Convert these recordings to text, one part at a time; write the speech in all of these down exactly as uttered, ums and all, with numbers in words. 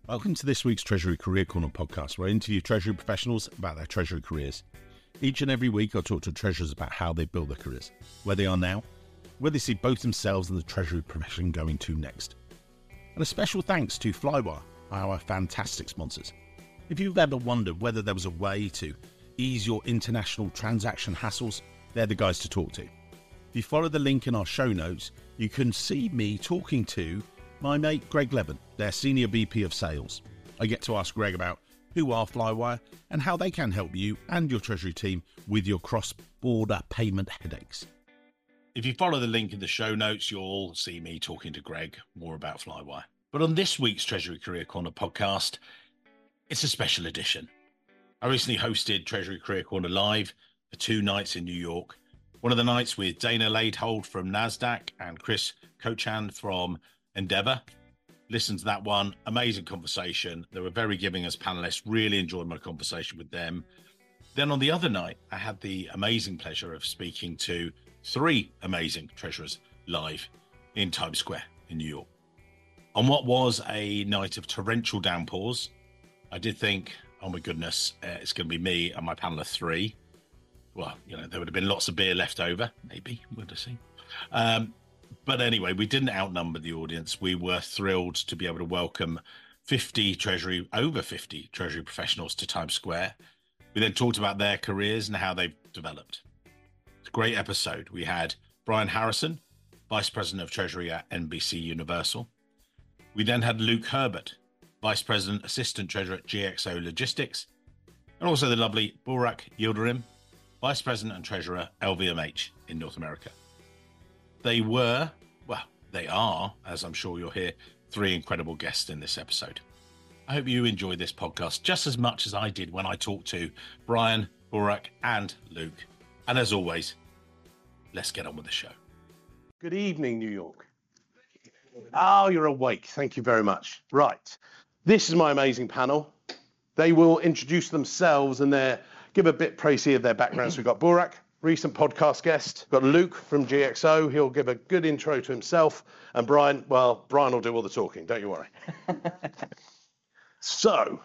Welcome to this week's Treasury Career Corner podcast, where I interview Treasury professionals about their Treasury careers. Each and every week, I'll talk to treasurers about how they built their careers, where they are now, where they see both themselves and the Treasury profession going to next. And a special thanks to Flywire, our fantastic sponsors. If you've ever wondered whether there was a way to ease your international transaction hassles, they're the guys to talk to. If you follow the link in our show notes, you can see me talking to my mate Greg Levin, their Senior V P of Sales. I get to ask Greg about who are Flywire and how they can help you and your Treasury team with your cross-border payment headaches. If you follow the link in the show notes, you'll see me talking to Greg more about Flywire. But on this week's Treasury Career Corner podcast, it's a special edition. I recently hosted Treasury Career Corner Live for two nights in New York. One of the nights with Dana Laidhold from NASDAQ and Chris Cochan from Endeavor. Listen to that one. Amazing conversation. They were very giving as panelists. Really enjoyed my conversation with them. Then on the other night, I had the amazing pleasure of speaking to three amazing treasurers live in Times Square in New York. On what was a night of torrential downpours, I did think, oh my goodness, uh, it's going to be me and my panel of three. Well, you know, there would have been lots of beer left over, maybe, we'll just see. Um, But anyway, we didn't outnumber the audience. We were thrilled to be able to welcome fifty Treasury, over fifty Treasury professionals to Times Square. We then talked about their careers and how they've developed. It's a great episode. We had Brian Harrison, Vice President of Treasury at N B C Universal. We then had Luke Herbert, Vice President, Assistant Treasurer at G X O Logistics. And also the lovely Burak Yildirim, Vice President and Treasurer, L V M H in North America. They were, well, they are, as I'm sure you'll hear, three incredible guests in this episode. I hope you enjoy this podcast just as much as I did when I talked to Brian, Burak, and Luke. And as always, let's get on with the show. Good evening, New York. Oh, you're awake. Thank you very much. Right. This is my amazing panel. They will introduce themselves and their, give a bit précis of their backgrounds. We've got Burak, recent podcast guest. We've got Luke from G X O. He'll give a good intro to himself. And Brian, well, Brian will do all the talking. Don't you worry. So,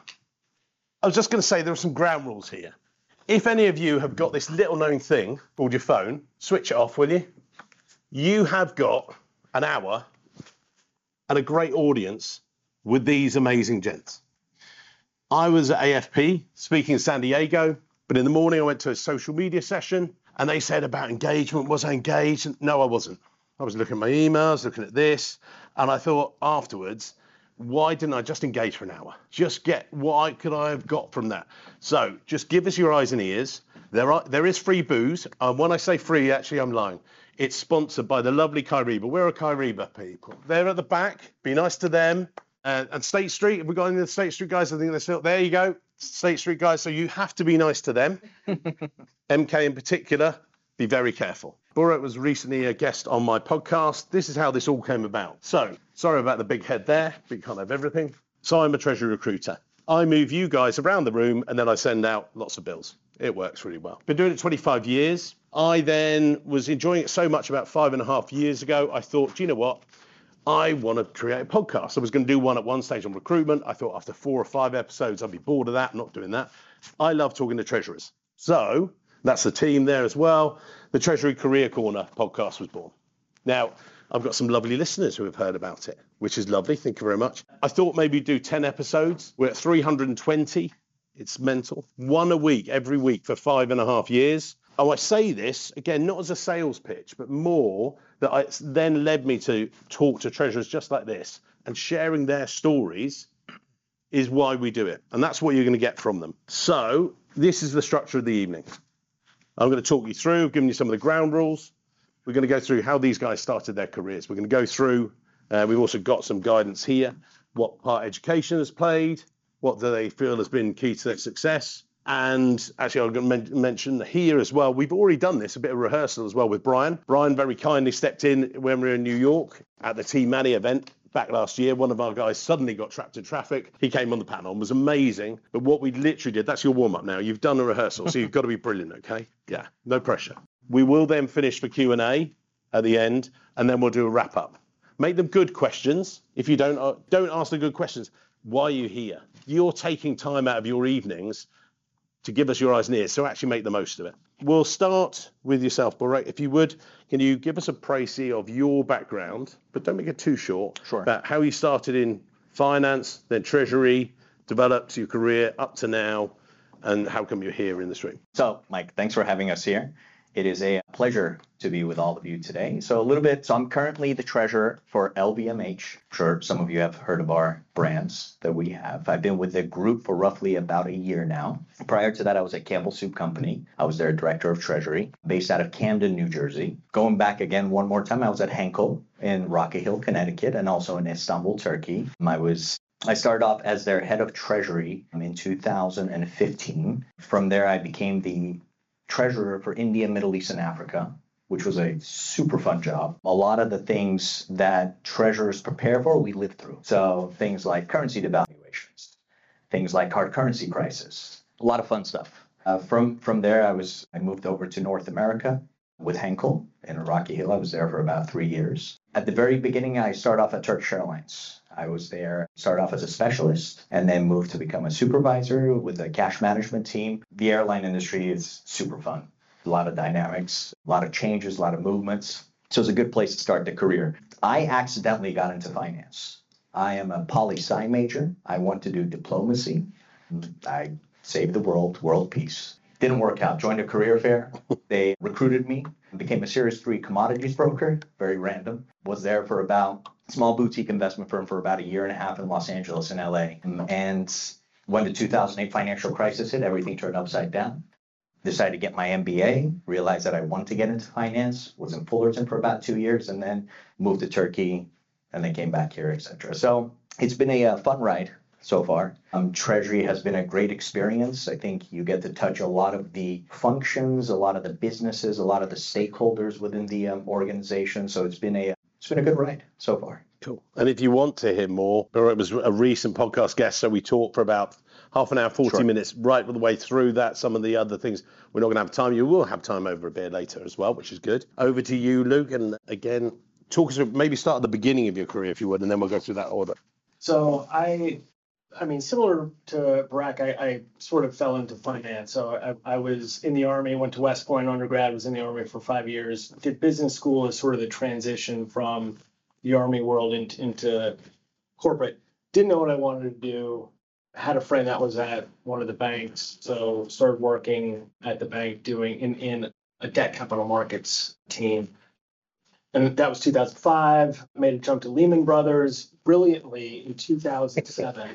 I was just going to say there are some ground rules here. If any of you have got this little known thing called your phone, switch it off, will you? You have got an hour and a great audience with these amazing gents. I was at A F P speaking in San Diego, but in the morning I went to a social media session and they said about engagement. Was I engaged? No, I wasn't. I was looking at my emails, looking at this, and I thought afterwards, why didn't I just engage for an hour? Just get what could I have got from that? So just give us your eyes and ears. There are there is free booze. And when I say free, actually I'm lying. It's sponsored by the lovely Kyriba. Where are Kyriba people? They're at the back. Be nice to them. Uh, and State Street, have we got any of the State Street guys? I think they're still, there you go. State Street guys, so you have to be nice to them. M K in particular, be very careful. Burak was recently a guest on my podcast. This is how this all came about. So, sorry about the big head there, but you can't have everything. So I'm a Treasury recruiter. I move you guys around the room and then I send out lots of bills. It works really well. Been doing it twenty-five years. I then was enjoying it so much about five and a half years ago, I thought, do you know what? I want to create a podcast. I was going to do one at one stage on recruitment. I thought after four or five episodes, I'd be bored of that, not doing that. I love talking to treasurers. So that's the team there as well. The Treasury Career Corner podcast was born. Now, I've got some lovely listeners who have heard about it, which is lovely. Thank you very much. I thought maybe do ten episodes. We're at three hundred twenty. It's mental. One a week, every week for five and a half years. Oh, I say this, again, not as a sales pitch, but more that I, it's then led me to talk to treasurers just like this, and sharing their stories is why we do it. And that's what you're going to get from them. So this is the structure of the evening. I'm going to talk you through, giving you some of the ground rules. We're going to go through how these guys started their careers. We're going to go through, uh, we've also got some guidance here, what part education has played, what do they feel has been key to their success. And actually, I'm going to men- mention here as well, we've already done this, a bit of rehearsal as well with Brian. Brian very kindly stepped in when we were in New York at the Team Manny event back last year. One of our guys suddenly got trapped in traffic. He came on the panel and was amazing. But what we literally did, that's your warm-up now. You've done a rehearsal, so you've got to be brilliant, okay? Yeah, no pressure. We will then finish for Q and A at the end, and then we'll do a wrap-up. Make them good questions. If you don't, uh, don't ask the good questions. why are you here? You're taking time out of your evenings to give us your eyes and ears, so actually make the most of it. We'll start with yourself, Burak. If you would, can you give us a précis of your background, but don't make it too short, Sure. about how you started in finance, then treasury, developed your career up to now, and how come you're here in this room? So, Mike, thanks for having us here. It is a pleasure to be with all of you today. So a little bit, so I'm currently the treasurer for L V M H. I'm sure some of you have heard of our brands that we have. I've been with the group for roughly about a year now. Prior to that, I was at Campbell Soup Company. I was their director of treasury, based out of Camden, New Jersey. Going back again one more time, I was at Henkel in Rocky Hill, Connecticut, and also in Istanbul, Turkey. I was I started off as their head of treasury in two thousand fifteen. From there, I became the treasurer for India, Middle East, and Africa, which was a super fun job. A lot of the things that treasurers prepare for, we lived through. So things like currency devaluations, things like hard currency crisis, a lot of fun stuff. Uh, from from there, I was I moved over to North America with Henkel in Rocky Hill. I was there for about three years. At the very beginning, I started off at Turkish Airlines. I was there, started off as a specialist, and then moved to become a supervisor with a cash management team. The airline industry is super fun. A lot of dynamics, a lot of changes, a lot of movements. So it's a good place to start the career. I accidentally got into finance. I am a poli-sci major. I want to do diplomacy. I saved the world, world peace. Didn't work out. Joined a career fair. They recruited me. Became a Series three commodities broker. Very random. Was there for about small boutique investment firm for about a year and a half in Los Angeles and L A. And when the two thousand eight financial crisis hit, everything turned upside down. Decided to get my M B A, realized that I wanted to get into finance, was in Fullerton for about two years, and then moved to Turkey, and then came back here, et cetera. So it's been a uh, fun ride so far. Um, Treasury has been a great experience. I think you get to touch a lot of the functions, a lot of the businesses, a lot of the stakeholders within the um, organization. So it's been a It's been a good ride so far. Cool. And if you want to hear more, Burak was a recent podcast guest, so we talked for about half an hour, forty Sure. minutes, right the way through that. Some of the other things we're not going to have time. You will have time over a bit later as well, which is good. Over to you, Luke. And again, talk us, maybe start at the beginning of your career, if you would, and then we'll go through that order. So I, I mean, similar to Burak, I, I sort of fell into finance. So I, I was in the Army, went to West Point undergrad, was in the Army for five years, did business school as sort of the transition from the Army world into, into corporate. Didn't know what I wanted to do. Had a friend that was at one of the banks, so started working at the bank doing in, in a debt capital markets team. And that was two thousand five, made a jump to Lehman Brothers brilliantly in two thousand seven.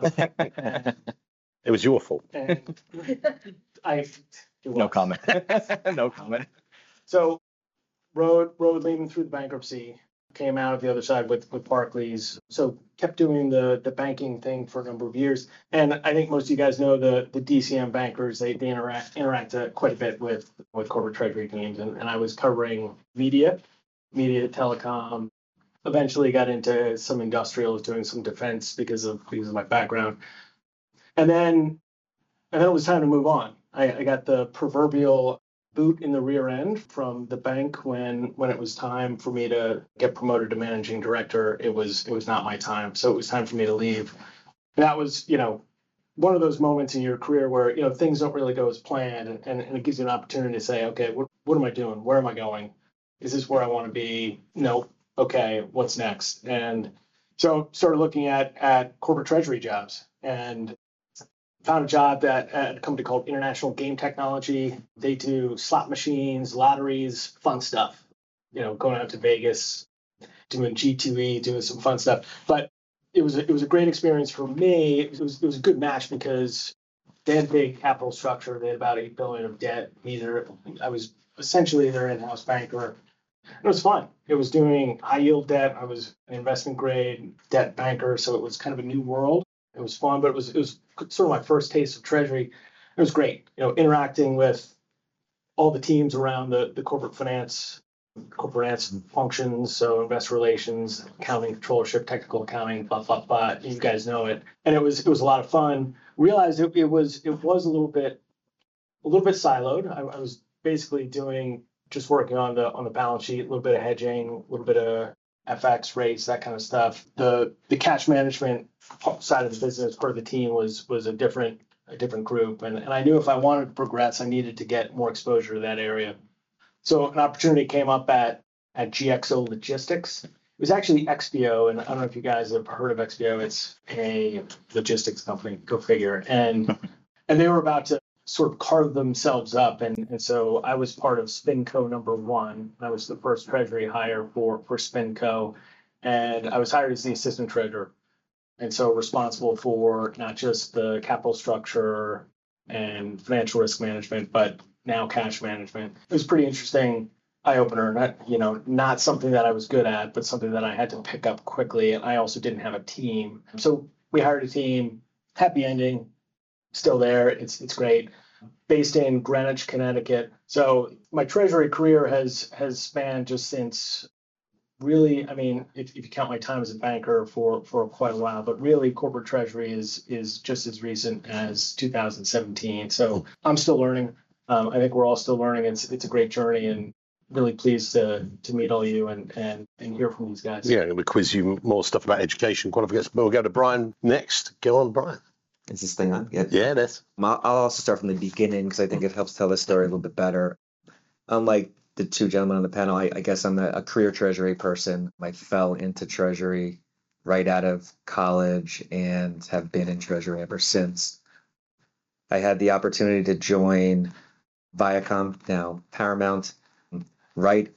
It was your fault. And I, it No was. comment. No comment. So rode, rode Lehman through the bankruptcy, came out of the other side with, with Barclays. So kept doing the, the banking thing for a number of years. And I think most of you guys know the, the D C M bankers, they, they interact, interact uh, quite a bit with, with corporate treasury teams. And, and I was covering media, media, telecom, eventually got into some industrials, doing some defense because of, because of my background. And then, and then it was time to move on. I, I got the proverbial boot in the rear end from the bank when when it was time for me to get promoted to managing director. It was it was not my time, so it was time for me to leave. And that was, you know, one of those moments in your career where, you know, things don't really go as planned, and, and, and it gives you an opportunity to say, okay, what what am I doing? Where am I going? Is this where I want to be? No. Okay, what's next? And so started looking at at corporate treasury jobs, and found a job that at a company called International Game Technology. They do slot machines, lotteries, fun stuff. You know, going out to Vegas, doing G two E, doing some fun stuff. But it was a, it was a great experience for me. It was it was a good match because they had a big capital structure. They had about eight billion of debt. Neither I was essentially their in-house banker. It was fun. It was doing high yield debt. I was an investment grade debt banker, so it was kind of a new world. It was fun, but it was it was sort of my first taste of treasury. It was great, you know, interacting with all the teams around the, the corporate finance, corporate finance functions, so investor relations, accounting, controllership, technical accounting, blah blah blah. You guys know it, and it was it was a lot of fun. Realized it, it was it was a little bit a little bit siloed. I, I was basically doing just working on the on the balance sheet, a little bit of hedging, a little bit of F X rates, that kind of stuff. The the cash management side of the business, part of the team was was a different a different group, and, and I knew if I wanted to progress, I needed to get more exposure to that area. So an opportunity came up at at G X O Logistics. It was actually X P O, and I don't know if you guys have heard of X P O. It's a logistics company, go figure. And and they were about to sort of carve themselves up, and, and so I was part of SpinCo number one. I was the first treasury hire for for SpinCo, and I was hired as the assistant treasurer, and so responsible for not just the capital structure and financial risk management, but now cash management. It was pretty interesting eye opener. Not you know not something that I was good at, but something that I had to pick up quickly. And I also didn't have a team, so we hired a team. Happy ending. Still there. It's it's great. Based in Greenwich, Connecticut. So my treasury career has has spanned just since really, I mean, if, if you count my time as a banker for for quite a while, but really corporate treasury is is just as recent as two thousand seventeen. So I'm still learning. Um, I think we're all still learning. It's it's a great journey, and really pleased to to meet all you and and and hear from these guys. Yeah, we quiz you more stuff about education, qualifications. But we'll go to Brian next. Go on, Brian. Is this thing on? Yeah, Yeah, it is. I'll I'll also start from the beginning because I think it helps tell the story a little bit better. Unlike the two gentlemen on the panel, I, I guess I'm a, a career treasury person. I fell into treasury right out of college and have been in treasury ever since. I had the opportunity to join Viacom, now Paramount, right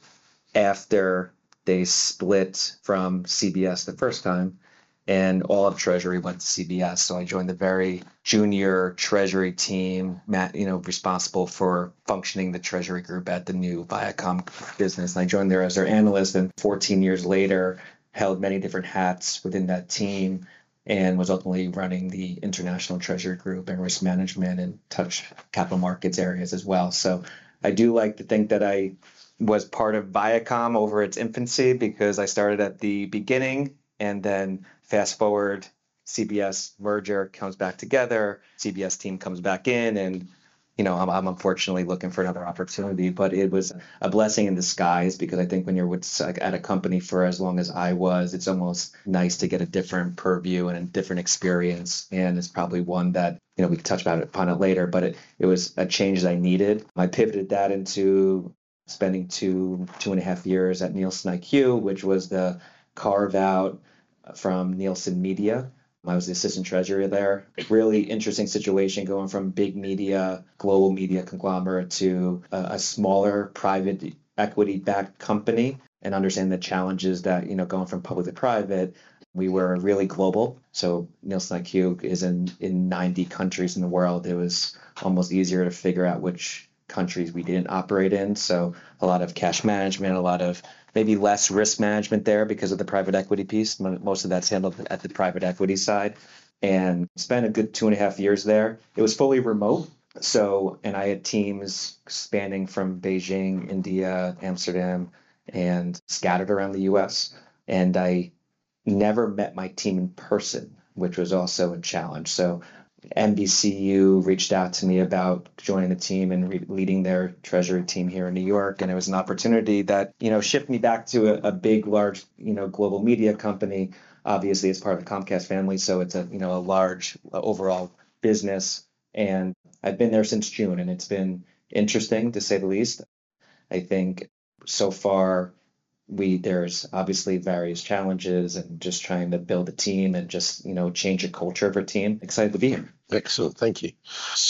after they split from C B S the first time. And all of Treasury went to C B S. So I joined the very junior Treasury team, you know, responsible for functioning the Treasury group at the new Viacom business. And I joined there as their analyst, and fourteen years later, held many different hats within that team, and was ultimately running the international Treasury group and risk management and touch capital markets areas as well. So I do like to think that I was part of Viacom over its infancy, because I started at the beginning, and then fast forward, C B S merger comes back together, C B S team comes back in, and you know I'm, I'm unfortunately looking for another opportunity. But it was a blessing in disguise, because I think when you're with at a company for as long as I was, it's almost nice to get a different purview and a different experience. And it's probably one that you know we can touch about it, upon it later. But it it was a change that I needed. I pivoted that into spending two two and a half years at Nielsen I Q, which was the carve out from Nielsen Media. I was the assistant treasurer there. Really interesting situation, going from big media, global media conglomerate to a, a smaller private equity-backed company, and understand the challenges that, you know, going from public to private. We were really global. So Nielsen I Q is in, in ninety countries in the world. It was almost easier to figure out which countries we didn't operate in. So a lot of cash management, a lot of maybe less risk management there because of the private equity piece. Most of that's handled at the private equity side, and spent a good two and a half years there. It was fully remote. So, and I had teams spanning from Beijing, India, Amsterdam, and scattered around the U S. And I never met my team in person, which was also a challenge. So N B C U reached out to me about joining the team and re- leading their treasury team here in New York. And it was an opportunity that, you know, shifted me back to a, a big, large, you know, global media company. Obviously, it's part of the Comcast family. So it's a, you know, a large uh, overall business. And I've been there since June, and it's been interesting, to say the least. I think so far, we there's obviously various challenges, and just trying to build a team and just, you know, change the culture of our team. Excited to be here. Excellent. Thank you.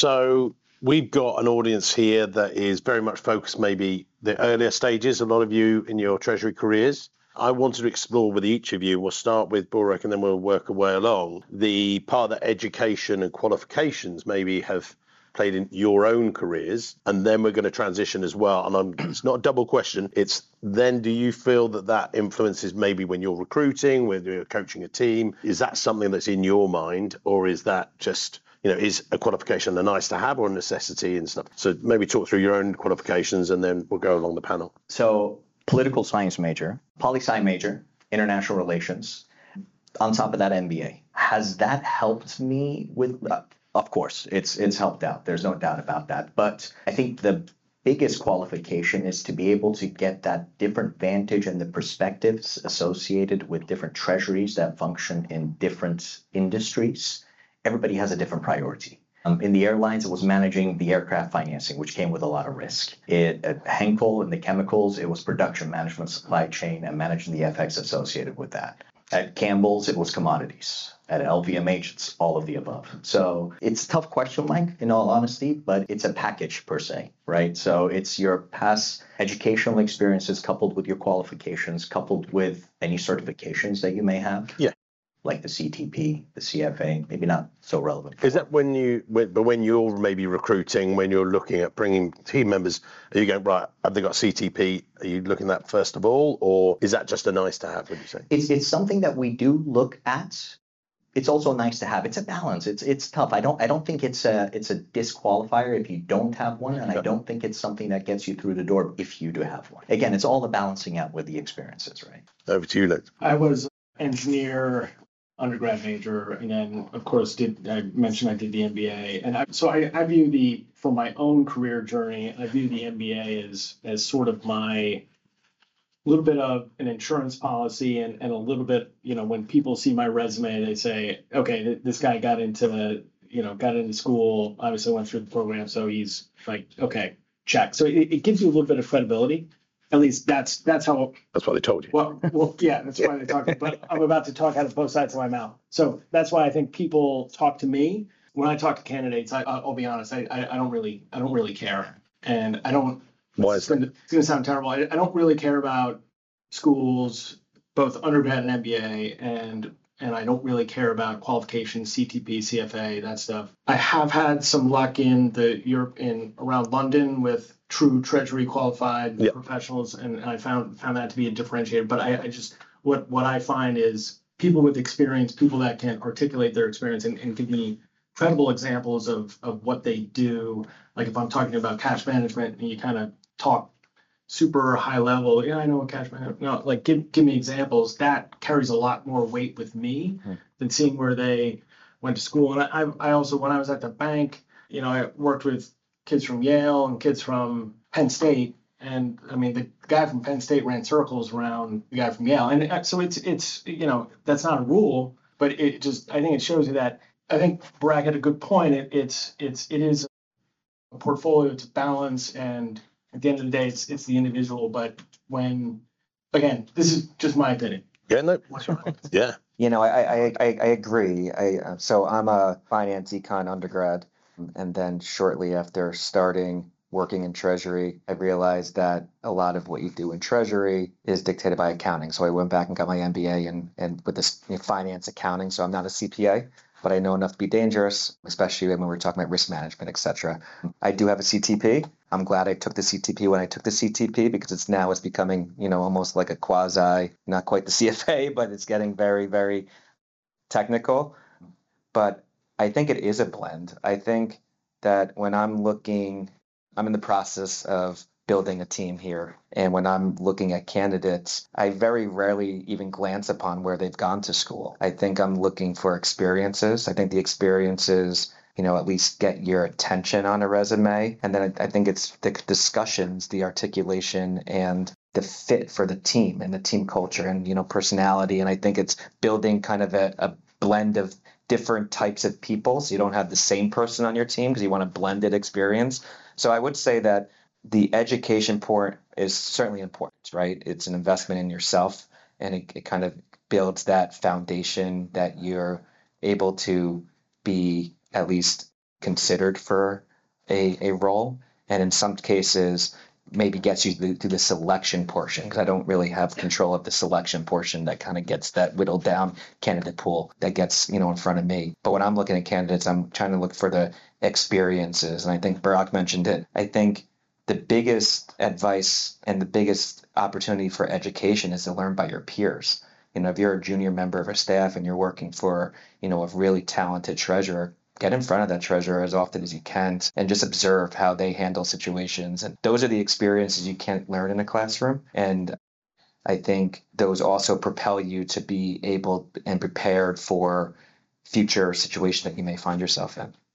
So we've got an audience here that is very much focused, maybe the earlier stages, a lot of you in your treasury careers. I wanted to explore with each of you. We'll start with Burak, and then we'll work our way along. The part that education and qualifications maybe have played in your own careers, and then we're going to transition as well. And I'm, it's not a double question. It's then, do you feel that that influences maybe when you're recruiting, when you're coaching a team? Is that something that's in your mind, or is that just, you know, is a qualification a nice to have or a necessity and stuff? So maybe talk through your own qualifications, and then we'll go along the panel. So political science major, poli-sci major, international relations. On top of that, M B A. Has that helped me with? Uh, Of course, it's it's helped out. There's no doubt about that. But I think the biggest qualification is to be able to get that different vantage and the perspectives associated with different treasuries that function in different industries. Everybody has a different priority. Um, in the airlines, it was managing the aircraft financing, which came with a lot of risk. It, at Henkel, in the chemicals, it was production management, supply chain, and managing the F X associated with that. At Campbell's, it was commodities. At L V M H, it's all of the above. So it's a tough question, Mike, in all honesty, but it's a package per se, right? So it's your past educational experiences coupled with your qualifications, coupled with any certifications that you may have. Yeah. Like the C T P, the C F A, maybe not so relevant. Is that when you, when, but when you're maybe recruiting, when you're looking at bringing team members, are you going, right, have they got C T P? Are you looking at that first of all, or is that just a nice to have, would you say? It's, it's something that we do look at. It's also nice to have. It's a balance. It's it's tough. I don't I don't think it's a it's a disqualifier if you don't have one, and I don't think it's something that gets you through the door if you do have one. Again, it's all the balancing out with the experiences, right? Over to you, Luke. I was engineer undergrad major, and then of course did I mentioned I did the M B A, and I, so I, I view the for my own career journey, I view the M B A as as sort of my little bit of an insurance policy, and, and a little bit, you know, when people see my resume, they say, okay, th- this guy got into, you know, got into school, obviously went through the program. So he's like, okay, check. So it, it gives you a little bit of credibility. At least that's, that's how, That's what they told you. well, well, yeah, that's why they talk, but I'm about to talk out of both sides of my mouth. So that's why I think people talk to me. When I talk to candidates, I, I'll be honest, I, I, I don't really, I don't really care. And I don't, Why it's is going to, it's going to sound terrible. I, I don't really care about schools, both undergrad and M B A, and and I don't really care about qualifications, C T P, C F A, that stuff. I have had some luck in the Europe in around London with true treasury qualified Yeah. professionals, and, and I found found that to be a differentiator. But I, I just what what I find is people with experience, people that can articulate their experience and, and give me credible examples of of what they do. Like if I'm talking about cash management and you kind of talk super high level, yeah, I know what cash management, no, like give give me examples. That carries a lot more weight with me Hmm. than seeing where they went to school. And I I also, when I was at the bank, you know, I worked with kids from Yale and kids from Penn State. And I mean, the guy from Penn State ran circles around the guy from Yale. And uh, so it's, it's, you know, that's not a rule, but it just, I think it shows you that, I think Bragg had a good point. It, it's, it's, it is a portfolio to balance. And at the end of the day, it's, it's the individual. But when, again, this is just my opinion. Yeah, no, yeah. You know, I I I, I agree. I uh, so I'm a finance econ undergrad, and then shortly after starting working in treasury, I realized that a lot of what you do in treasury is dictated by accounting. So I went back and got my M B A and and with this, you know, finance accounting. So I'm not a C P A, but I know enough to be dangerous, especially when we're talking about risk management, et cetera. I do have a C T P. I'm glad I took the C T P when I took the C T P because it's now it's becoming, you know, almost like a quasi, not quite the C F A, but it's getting very, very technical. But I think it is a blend. I think that when I'm looking, I'm in the process of building a team here. And when I'm looking at candidates, I very rarely even glance upon where they've gone to school. I think I'm looking for experiences. I think the experiences, you know, at least get your attention on a resume. And then I, I think it's the discussions, the articulation, and the fit for the team and the team culture and, you know, personality. And I think it's building kind of a, a blend of different types of people. So you don't have the same person on your team because you want a blended experience. So I would say that the education part is certainly important, right? It's an investment in yourself, and it, it kind of builds that foundation that you're able to be at least considered for a, a role. And in some cases, maybe gets you to, to the selection portion, because I don't really have control of the selection portion that kind of gets that whittled down candidate pool that gets, you know, in front of me. But when I'm looking at candidates, I'm trying to look for the experiences. And I think Barak mentioned it. I think the biggest advice and the biggest opportunity for education is to learn by your peers. You know, if you're a junior member of a staff and you're working for, you know, a really talented treasurer, get in front of that treasurer as often as you can and just observe how they handle situations. And those are the experiences you can't learn in a classroom. And I think those also propel you to be able and prepared for future situations that you may find yourself in.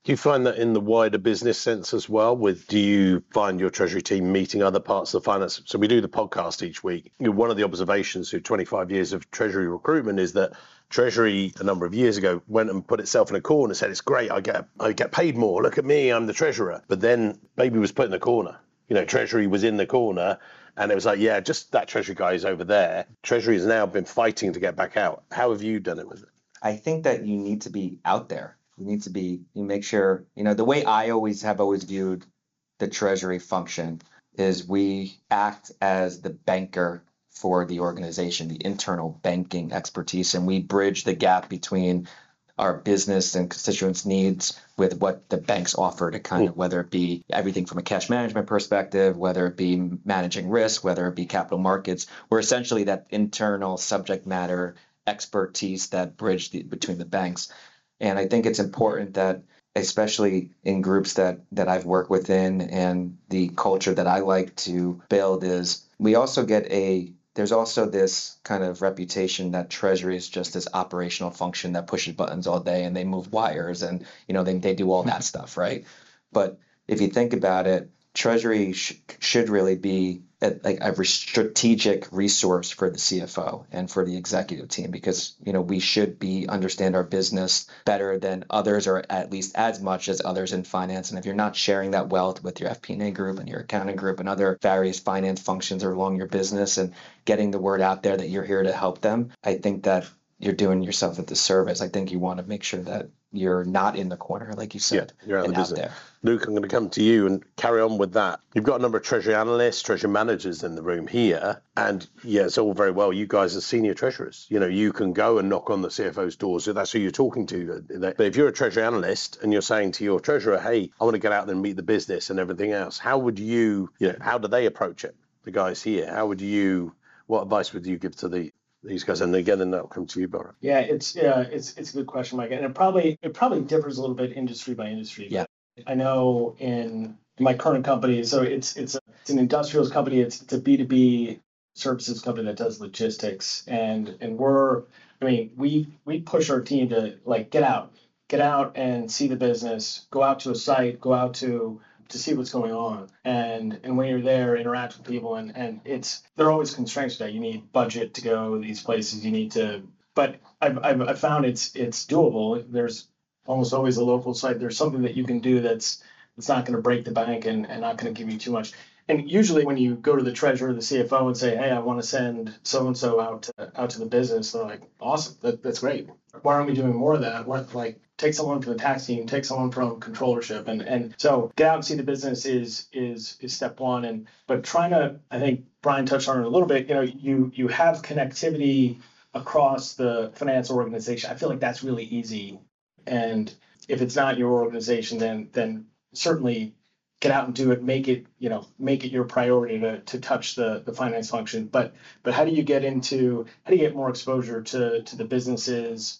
Do you find that in the wider business sense as well? With do you find your treasury team meeting other parts of the finance? So we do the podcast each week. You know, one of the observations through twenty-five years of treasury recruitment is that treasury a number of years ago went and put itself in a corner and said, it's great, I get I get paid more. Look at me, I'm the treasurer. But then baby was put in the corner. You know, treasury was in the corner. And it was like, yeah, just that treasury guy is over there. Treasury has now been fighting to get back out. How have you done it with it? I think that you need to be out there. You need to be, you make sure, you know, the way I always have always viewed the treasury function is we act as the banker for the organization, the internal banking expertise, and we bridge the gap between our business and constituents' needs with what the banks offer to kind of, whether it be everything from a cash management perspective, whether it be managing risk, whether it be capital markets. We're essentially that internal subject matter expertise that bridge the, between the banks. And I think it's important that, especially in groups that that I've worked within and the culture that I like to build, is we also get a, there's also this kind of reputation that treasury is just this operational function that pushes buttons all day and they move wires and, you know, they, they do all that stuff, right? But if you think about it, treasury sh- should really be a, like a strategic resource for the C F O and for the executive team, because, you know, we should be understand our business better than others, or at least as much as others in finance. And if you're not sharing that wealth with your F P and A group and your accounting group and other various finance functions along your business and getting the word out there that you're here to help them, I think that you're doing yourself a disservice. I think you want to make sure that you're not in the corner, like you said, yeah, you're out and of the out business. there. Luke, I'm going to come to you and carry on with that. You've got a number of treasury analysts, treasury managers in the room here, and yeah, it's all very well. You guys are senior treasurers. You know, you can go and knock on the C F O's doors. So that's who you're talking to. But if you're a treasury analyst and you're saying to your treasurer, "Hey, I want to get out there and meet the business and everything else," how would you, you know, how do they approach it? The guys here, how would you? What advice would you give to the these guys? And again, and that'll come to you, Bora. Yeah, it's yeah, it's it's a good question, Mike, and it probably it probably differs a little bit industry by industry. Yeah. I know in my current company, so it's it's a, it's an industrials company. It's it's a B two B services company that does logistics, and and we're I mean we we push our team to like get out, get out and see the business, go out to a site, go out to to see what's going on, and and when you're there, interact with people, and and it's there are always constraints to that. You need budget to go these places. You need to, but I've I've, I've found it's it's doable. There's almost always a local site. There's something that you can do that's it's not going to break the bank and, and not going to give you too much. And usually when you go to the treasurer, the C F O, and say, hey, I want to send so-and-so out to, out to the business, they're like, awesome, that, that's great. Why aren't we doing more of that? Why, like, take someone from the tax team, take someone from controllership. And, and so get out and see the business is is is step one. And but trying to, I think Brian touched on it a little bit, you know, you you have connectivity across the finance organization. I feel like that's really easy. And if it's not your organization, then then certainly get out and do it. Make it, you know, make it your priority to to touch the the finance function. But but how do you get into how do you get more exposure to to the businesses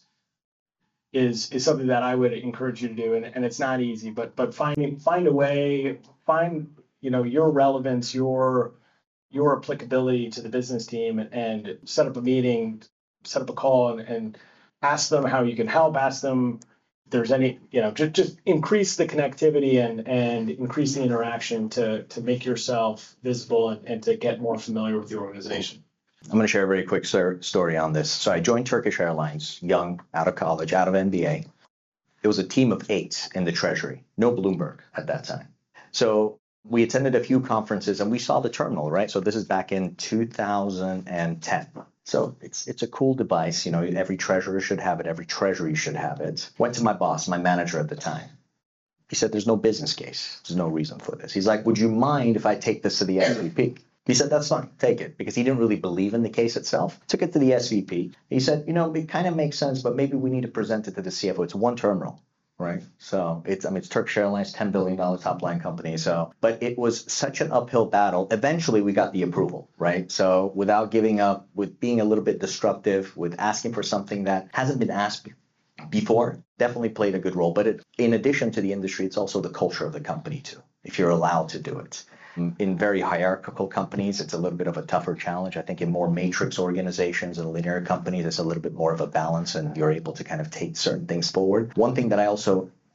is is something that I would encourage you to do. And, and it's not easy, but but finding find a way, find, you know, your relevance, your your applicability to the business team, and, and set up a meeting, set up a call, and, and ask them how you can help, ask them if there's any, you know, just, just increase the connectivity and, and increase the interaction to, to make yourself visible and, and to get more familiar with the organization. I'm going to share a very quick story on this. So I joined Turkish Airlines, young, out of college, out of M B A. It was a team of eight in the treasury, no Bloomberg at that time. So we attended a few conferences and we saw the terminal, right? So this is back in two thousand ten. So it's it's a cool device. You know, every treasurer should have it. Every treasury should have it. Went to my boss, my manager at the time. He said, there's no business case. There's no reason for this. He's like, would you mind if I take this to the S V P? He said, that's fine, take it, because he didn't really believe in the case itself. Took it to the S V P. He said, you know, it kind of makes sense, but maybe we need to present it to the C F O. It's one terminal, right? So it's, I mean, it's Turkish Airlines, ten billion dollars top line company. So, but it was such an uphill battle. Eventually we got the approval, right? So without giving up, with being a little bit disruptive, with asking for something that hasn't been asked before, definitely played a good role. But it, in addition to the industry, it's also the culture of the company too, if you're allowed to do it. In very hierarchical companies, it's a little bit of a tougher challenge. I think in more matrix organizations and linear companies, it's a little bit more of a balance and you're able to kind of take certain things forward. One thing that I also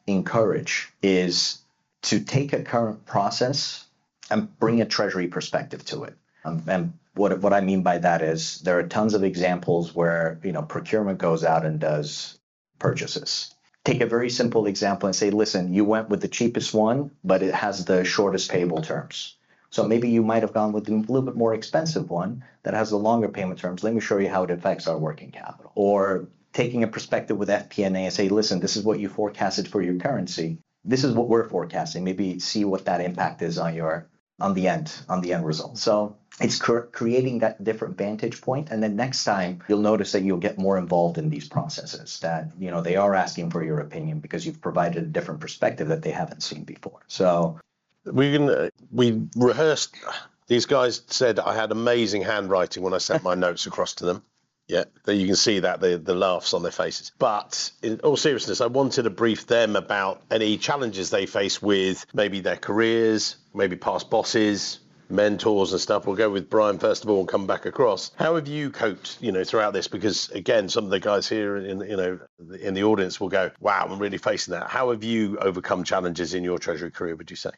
encourage is to take a current process and bring a treasury perspective to it. Um, and what what I mean by that is there are tons of examples where, you know, procurement goes out and does purchases. Take a very simple example and say, listen, you went with the cheapest one, but it has the shortest payable terms. So maybe you might have gone with a little bit more expensive one that has the longer payment terms. Let me show you how it affects our working capital. Or taking a perspective with F P and A and say, listen, this is what you forecasted for your currency. This is what we're forecasting. Maybe see what that impact is on your on the end on the end result. So it's cr- creating that different vantage point, and then next time you'll notice that you'll get more involved in these processes. That, you know, they are asking for your opinion because you've provided a different perspective that they haven't seen before. So we can we rehearsed. These guys said I had amazing handwriting when I sent my notes across to them. Yeah, that you can see that the the laughs on their faces. But in all seriousness, I wanted to brief them about any challenges they face with maybe their careers, maybe past bosses, mentors and stuff. We'll go with Brian first of all and come back across. How have you coped, you know, throughout this? Because again, some of the guys here in, you know, in the audience will go, wow, I'm really facing that. How have you overcome challenges in your treasury career, would you say?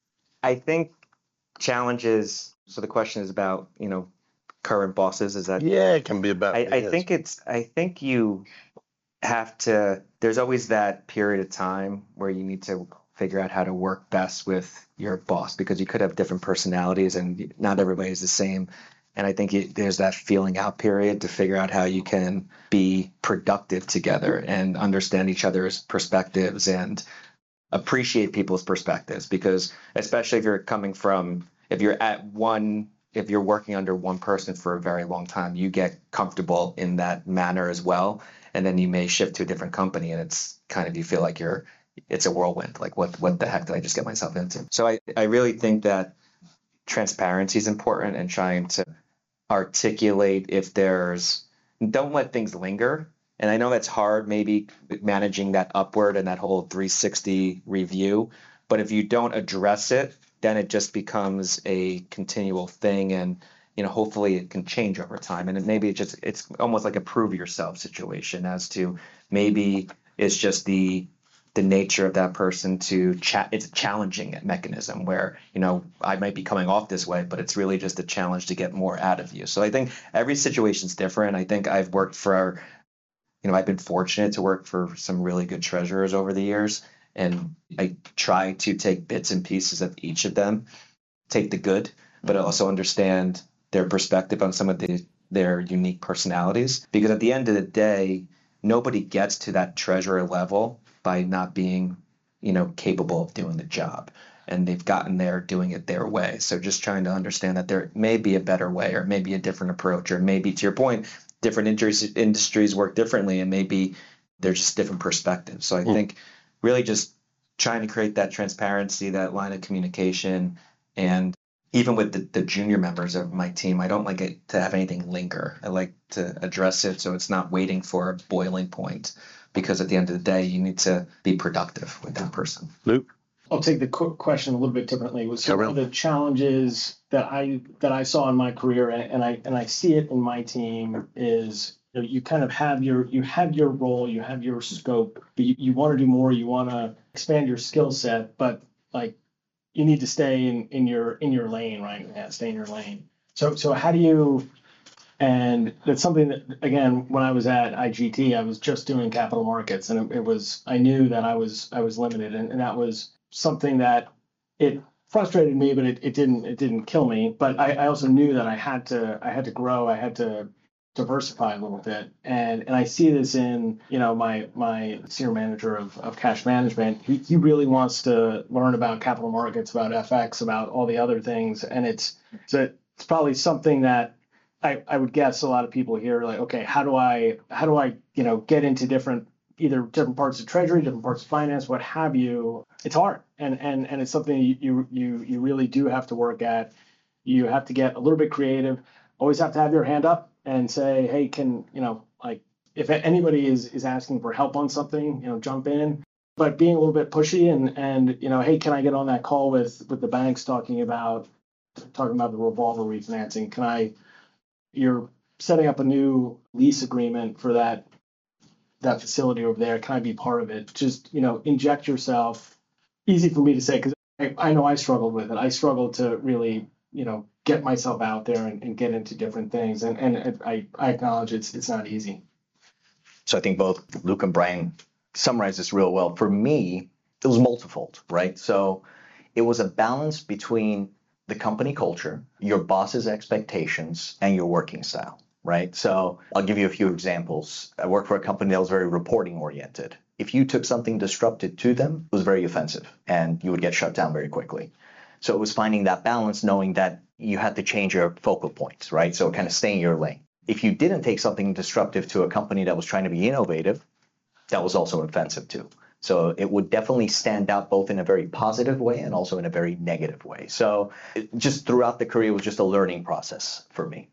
I think challenges, so the question is about, you know, current bosses, is that? Yeah, it can be about. I, I yes. think it's, I think you have to, there's always that period of time where you need to figure out how to work best with your boss, because you could have different personalities and not everybody is the same. And I think it, there's that feeling out period to figure out how you can be productive together and understand each other's perspectives and appreciate people's perspectives, because especially if you're coming from, if you're at one, if you're working under one person for a very long time, you get comfortable in that manner as well. And then you may shift to a different company and it's kind of, you feel like you're, it's a whirlwind. Like what, what the heck did I just get myself into? So I, I really think that transparency is important, and trying to articulate if there's, don't let things linger. And I know that's hard, maybe managing that upward and that whole three sixty review. But if you don't address it, then it just becomes a continual thing, and, you know, hopefully it can change over time. And it, maybe it just, it's almost like a prove yourself situation, as to maybe it's just the the nature of that person to chat. It's a challenging mechanism where, you know, I might be coming off this way, but it's really just a challenge to get more out of you. So I think every situation's different. I think I've worked for, you know, I've been fortunate to work for some really good treasurers over the years. And I try to take bits and pieces of each of them, take the good, but also understand their perspective on some of the, their unique personalities. Because at the end of the day, nobody gets to that treasurer level by not being, you know, capable of doing the job. And they've gotten there doing it their way. So just trying to understand that there may be a better way, or maybe a different approach, or maybe, to your point, different industries, industries work differently, and maybe they're just different perspectives. So I mm. think really just trying to create that transparency, that line of communication. And even with the, the junior members of my team, I don't like it to have anything linger. I like to address it so it's not waiting for a boiling point, because at the end of the day, you need to be productive with that person. Luke? I'll take the qu- question a little bit differently. Was one of the challenges that I that I saw in my career, and, and I and I see it in my team, is, you know, you kind of have your you have your role, you have your scope, but you, you want to do more, you want to expand your skill set, but like you need to stay in, in your in your lane, right? Yeah, stay in your lane. So so how do you? And that's something that, again, when I was at I G T, I was just doing capital markets, and it, it was, I knew that I was I was limited, and, and that was something that it frustrated me, but it, it didn't it didn't kill me. But I, I also knew that I had to I had to grow, I had to diversify a little bit, and and I see this in, you know, my my senior manager of, of cash management. He he really wants to learn about capital markets, about F X, about all the other things, and it's so it's probably something that I, I would guess a lot of people here are like, okay, how do I, how do I, you know, get into different, either different parts of treasury, different parts of finance, what have you? It's hard, and and and it's something you you you really do have to work at. You have to get a little bit creative. Always have to have your hand up and say, hey, can, you know, like if anybody is is asking for help on something, you know, jump in. But being a little bit pushy and and you know, hey, can I get on that call with with the banks talking about talking about the revolver refinancing? Can I? You're setting up a new lease agreement for that that facility over there? Can I be part of it? Just, you know, inject yourself. Easy for me to say because I, I know I struggled with it. I struggled to really, you know, get myself out there and, and get into different things. And, and I, I acknowledge it's it's not easy. So I think both Luke and Brian summarize this real well. For me, it was multifold, right? So it was a balance between the company culture, your boss's expectations, and your working style, right? So I'll give you a few examples. I worked for a company that was very reporting oriented. If you took something disruptive to them, it was very offensive and you would get shut down very quickly. So it was finding that balance, knowing that you had to change your focal points, right? So kind of stay in your lane. If you didn't take something disruptive to a company that was trying to be innovative, that was also offensive too. So it would definitely stand out both in a very positive way and also in a very negative way. So it, just throughout the career, it was just a learning process for me.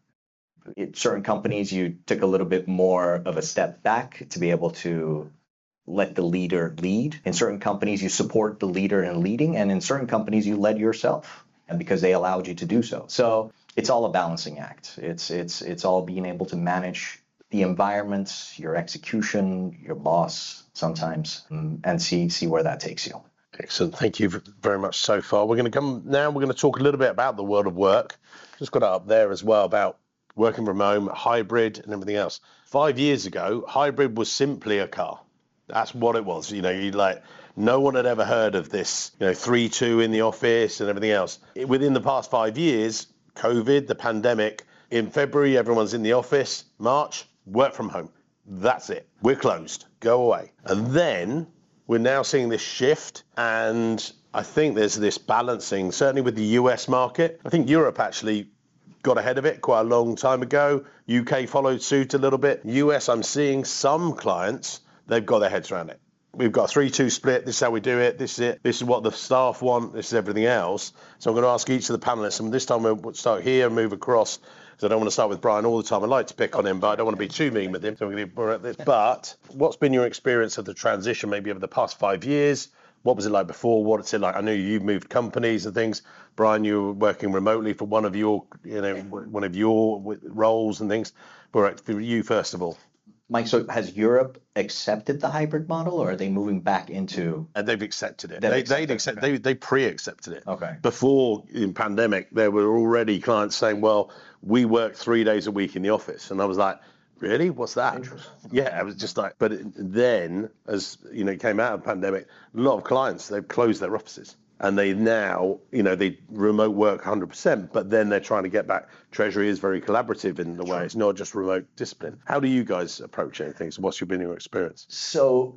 In certain companies, you took a little bit more of a step back to be able to let the leader lead. In certain companies, you support the leader in leading, and in certain companies, you led yourself, and because they allowed you to do so. So it's all a balancing act. It's it's it's all being able to manage the environment, your execution, your boss sometimes, and see see where that takes you. Excellent. Thank you very much so far. We're going to come now. We're going to talk a little bit about the world of work. Just got it up there as well about working from home, hybrid, and everything else. Five years ago, hybrid was simply a car. That's what it was. You know, you like no one had ever heard of this. You know, three two in the office and everything else. Within the past five years, COVID, the pandemic. In February, everyone's in the office. March, work from home. That's it. We're closed. Go away. And then we're now seeing this shift, and I think there's this balancing, certainly with the U S market. I think Europe actually got ahead of it quite a long time ago. U K followed suit a little bit. U S, I'm seeing some clients, they've got their heads around it. We've got a three two split. This is how we do it. This is it. This is what the staff want. This is everything else. So I'm going to ask each of the panelists, and this time we'll start here and move across. I don't want to start with Brian all the time. I like to pick on him, but I don't want to be too mean with him. So I'm going to do this. But what's been your experience of the transition maybe over the past five years? What was it like before? What's it like? I know you've moved companies and things. Brian, you were working remotely for one of your, you know, one of your roles and things. But for you, first of all. Mike, so has Europe accepted the hybrid model, or are they moving back into? And they've accepted it. They've They accepted they it, accept okay. they they pre-accepted it. Okay. Before in pandemic, there were already clients saying, "Well, we work three days a week in the office," and I was like, "Really? What's that?" Interesting. Yeah, I was just like, but it, then as you know, came out of pandemic, a lot of clients they've closed their offices. And they now, you know, they remote work one hundred percent, but then they're trying to get back. Treasury is very collaborative in the way. It's not just remote discipline. How do you guys approach anything? So what's been your experience? So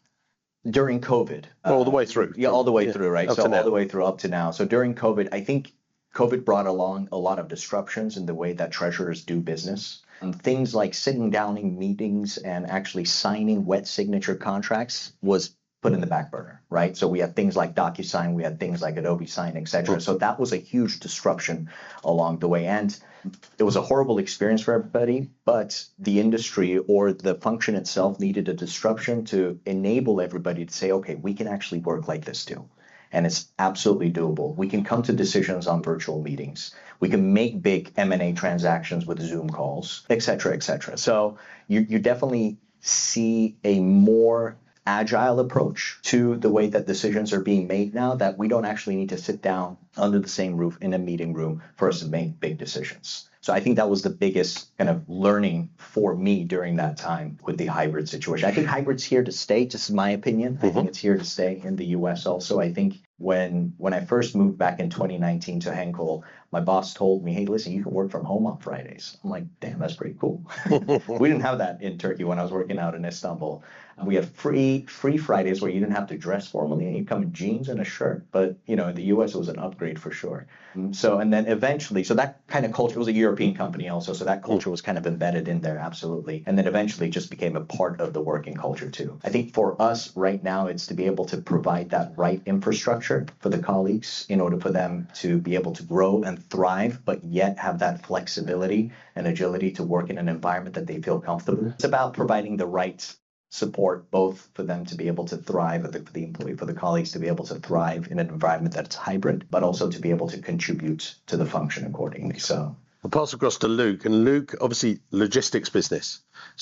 during COVID. All the uh, way through. Yeah, all the way Yeah, through, right? up So to now. all the way through up to now. So during COVID, I think COVID brought along a lot of disruptions in the way that treasurers do business. And things like sitting down in meetings and actually signing wet signature contracts was put in the back burner, right? So we had things like DocuSign, we had things like Adobe Sign, et cetera. So that was a huge disruption along the way. And it was a horrible experience for everybody, but the industry or the function itself needed a disruption to enable everybody to say, okay, we can actually work like this too. And it's absolutely doable. We can come to decisions on virtual meetings. We can make big M and A transactions with Zoom calls, et cetera, et cetera. So you, you definitely see a more agile approach to the way that decisions are being made now, that we don't actually need to sit down under the same roof in a meeting room for us to make big decisions. So I think that was the biggest kind of learning for me during that time with the hybrid situation. I think hybrid's here to stay, just in my opinion. I think it's here to stay in the U S also. I think when when I first moved back in twenty nineteen to Henkel, my boss told me, hey, listen, you can work from home on Fridays. I'm like, damn, that's pretty cool. We didn't have that in Turkey when I was working out in Istanbul. We had free free Fridays where you didn't have to dress formally and you come in jeans and a shirt. But, you know, in the U S, it was an upgrade for sure. So, and then eventually, so that kind of culture, it was a European company also. So that culture was kind of embedded in there, absolutely. And then eventually just became a part of the working culture too. I think for us right now, it's to be able to provide that right infrastructure for the colleagues in order for them to be able to grow and thrive, but yet have that flexibility and agility to work in an environment that they feel comfortable. It's about providing the right support, both for them to be able to thrive, for the, for the employee, for the colleagues to be able to thrive in an environment that's hybrid, but also to be able to contribute to the function accordingly. So I'll pass across to Luke, and Luke, obviously, logistics business.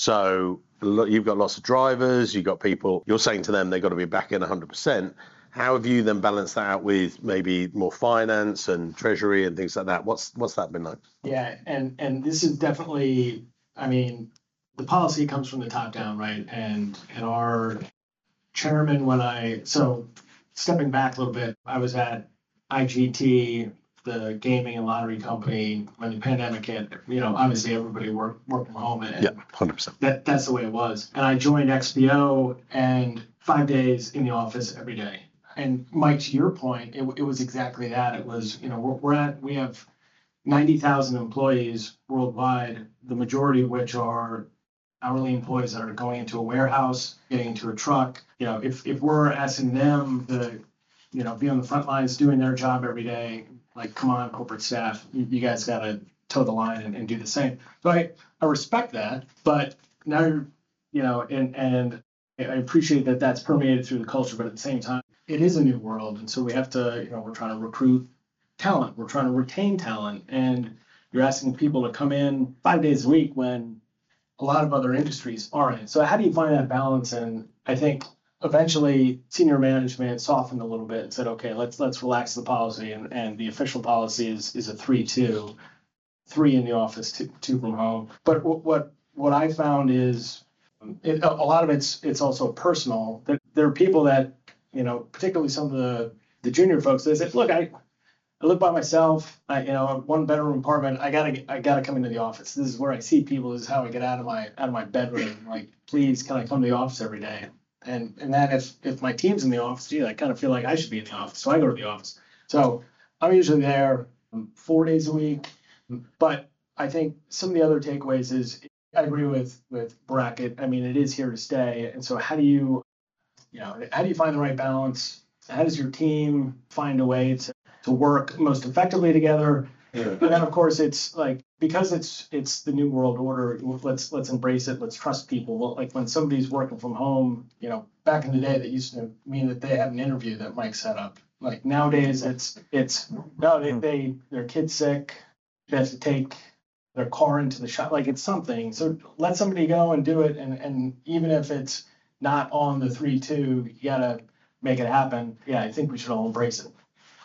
So lo- you've got lots of drivers, you've got people, you're saying to them they've got to be back in one hundred percent. How have you then balanced that out with maybe more finance and treasury and things like that? What's what's that been like? Yeah, and and this is definitely, I mean, the policy comes from the top down, right? And and our chairman, when I so stepping back a little bit, I was at I G T, the gaming and lottery company, when the pandemic hit. You know, obviously everybody worked worked from home, and Yeah, one hundred percent. that that's the way it was. And I joined X P O, and five days in the office every day. And Mike, to your point, it, it was exactly that. It was, you know, we're, we're at we have ninety thousand employees worldwide, the majority of which are hourly employees that are going into a warehouse, getting into a truck. You know, if if we're asking them to, you know, be on the front lines doing their job every day, like, come on, corporate staff, you, you guys got to toe the line and, and do the same. So I, I respect that, but now you're, you know, and and I appreciate that that's permeated through the culture, but at the same time, it is a new world, and so we have to, you know, we're trying to recruit talent, we're trying to retain talent, and you're asking people to come in five days a week when a lot of other industries aren't. So how do you find that balance? And I think eventually senior management softened a little bit and said, okay, let's let's relax the policy, and, and the official policy is is a three two, three in the office, two, two from home. But what what, what I found is it, a lot of it's it's also personal. That there are people that, you know, particularly some of the the junior folks, they say, look, I I live by myself. I, you know, one bedroom apartment. I gotta, I gotta come into the office. This is where I see people. This is how I get out of my, out of my bedroom. Like, please, can I come to the office every day? And and then if if my team's in the office, gee, I kind of feel like I should be in the office, so I go to the office. So I'm usually there four days a week. But I think some of the other takeaways is I agree with with Bracket. I mean, it is here to stay. And so how do you, you know, how do you find the right balance? How does your team find a way to to work most effectively together? Yeah. And then of course it's like, because it's it's the new world order, let's let's embrace it, let's trust people. Well, like when somebody's working from home, you know, back in the day that used to mean that they had an interview that Mike set up. Like nowadays it's it's no, they, they their kid's sick, they have to take their car into the shop, like it's something. So let somebody go and do it, and and even if it's not on the three two, you gotta make it happen. Yeah, I think we should all embrace it.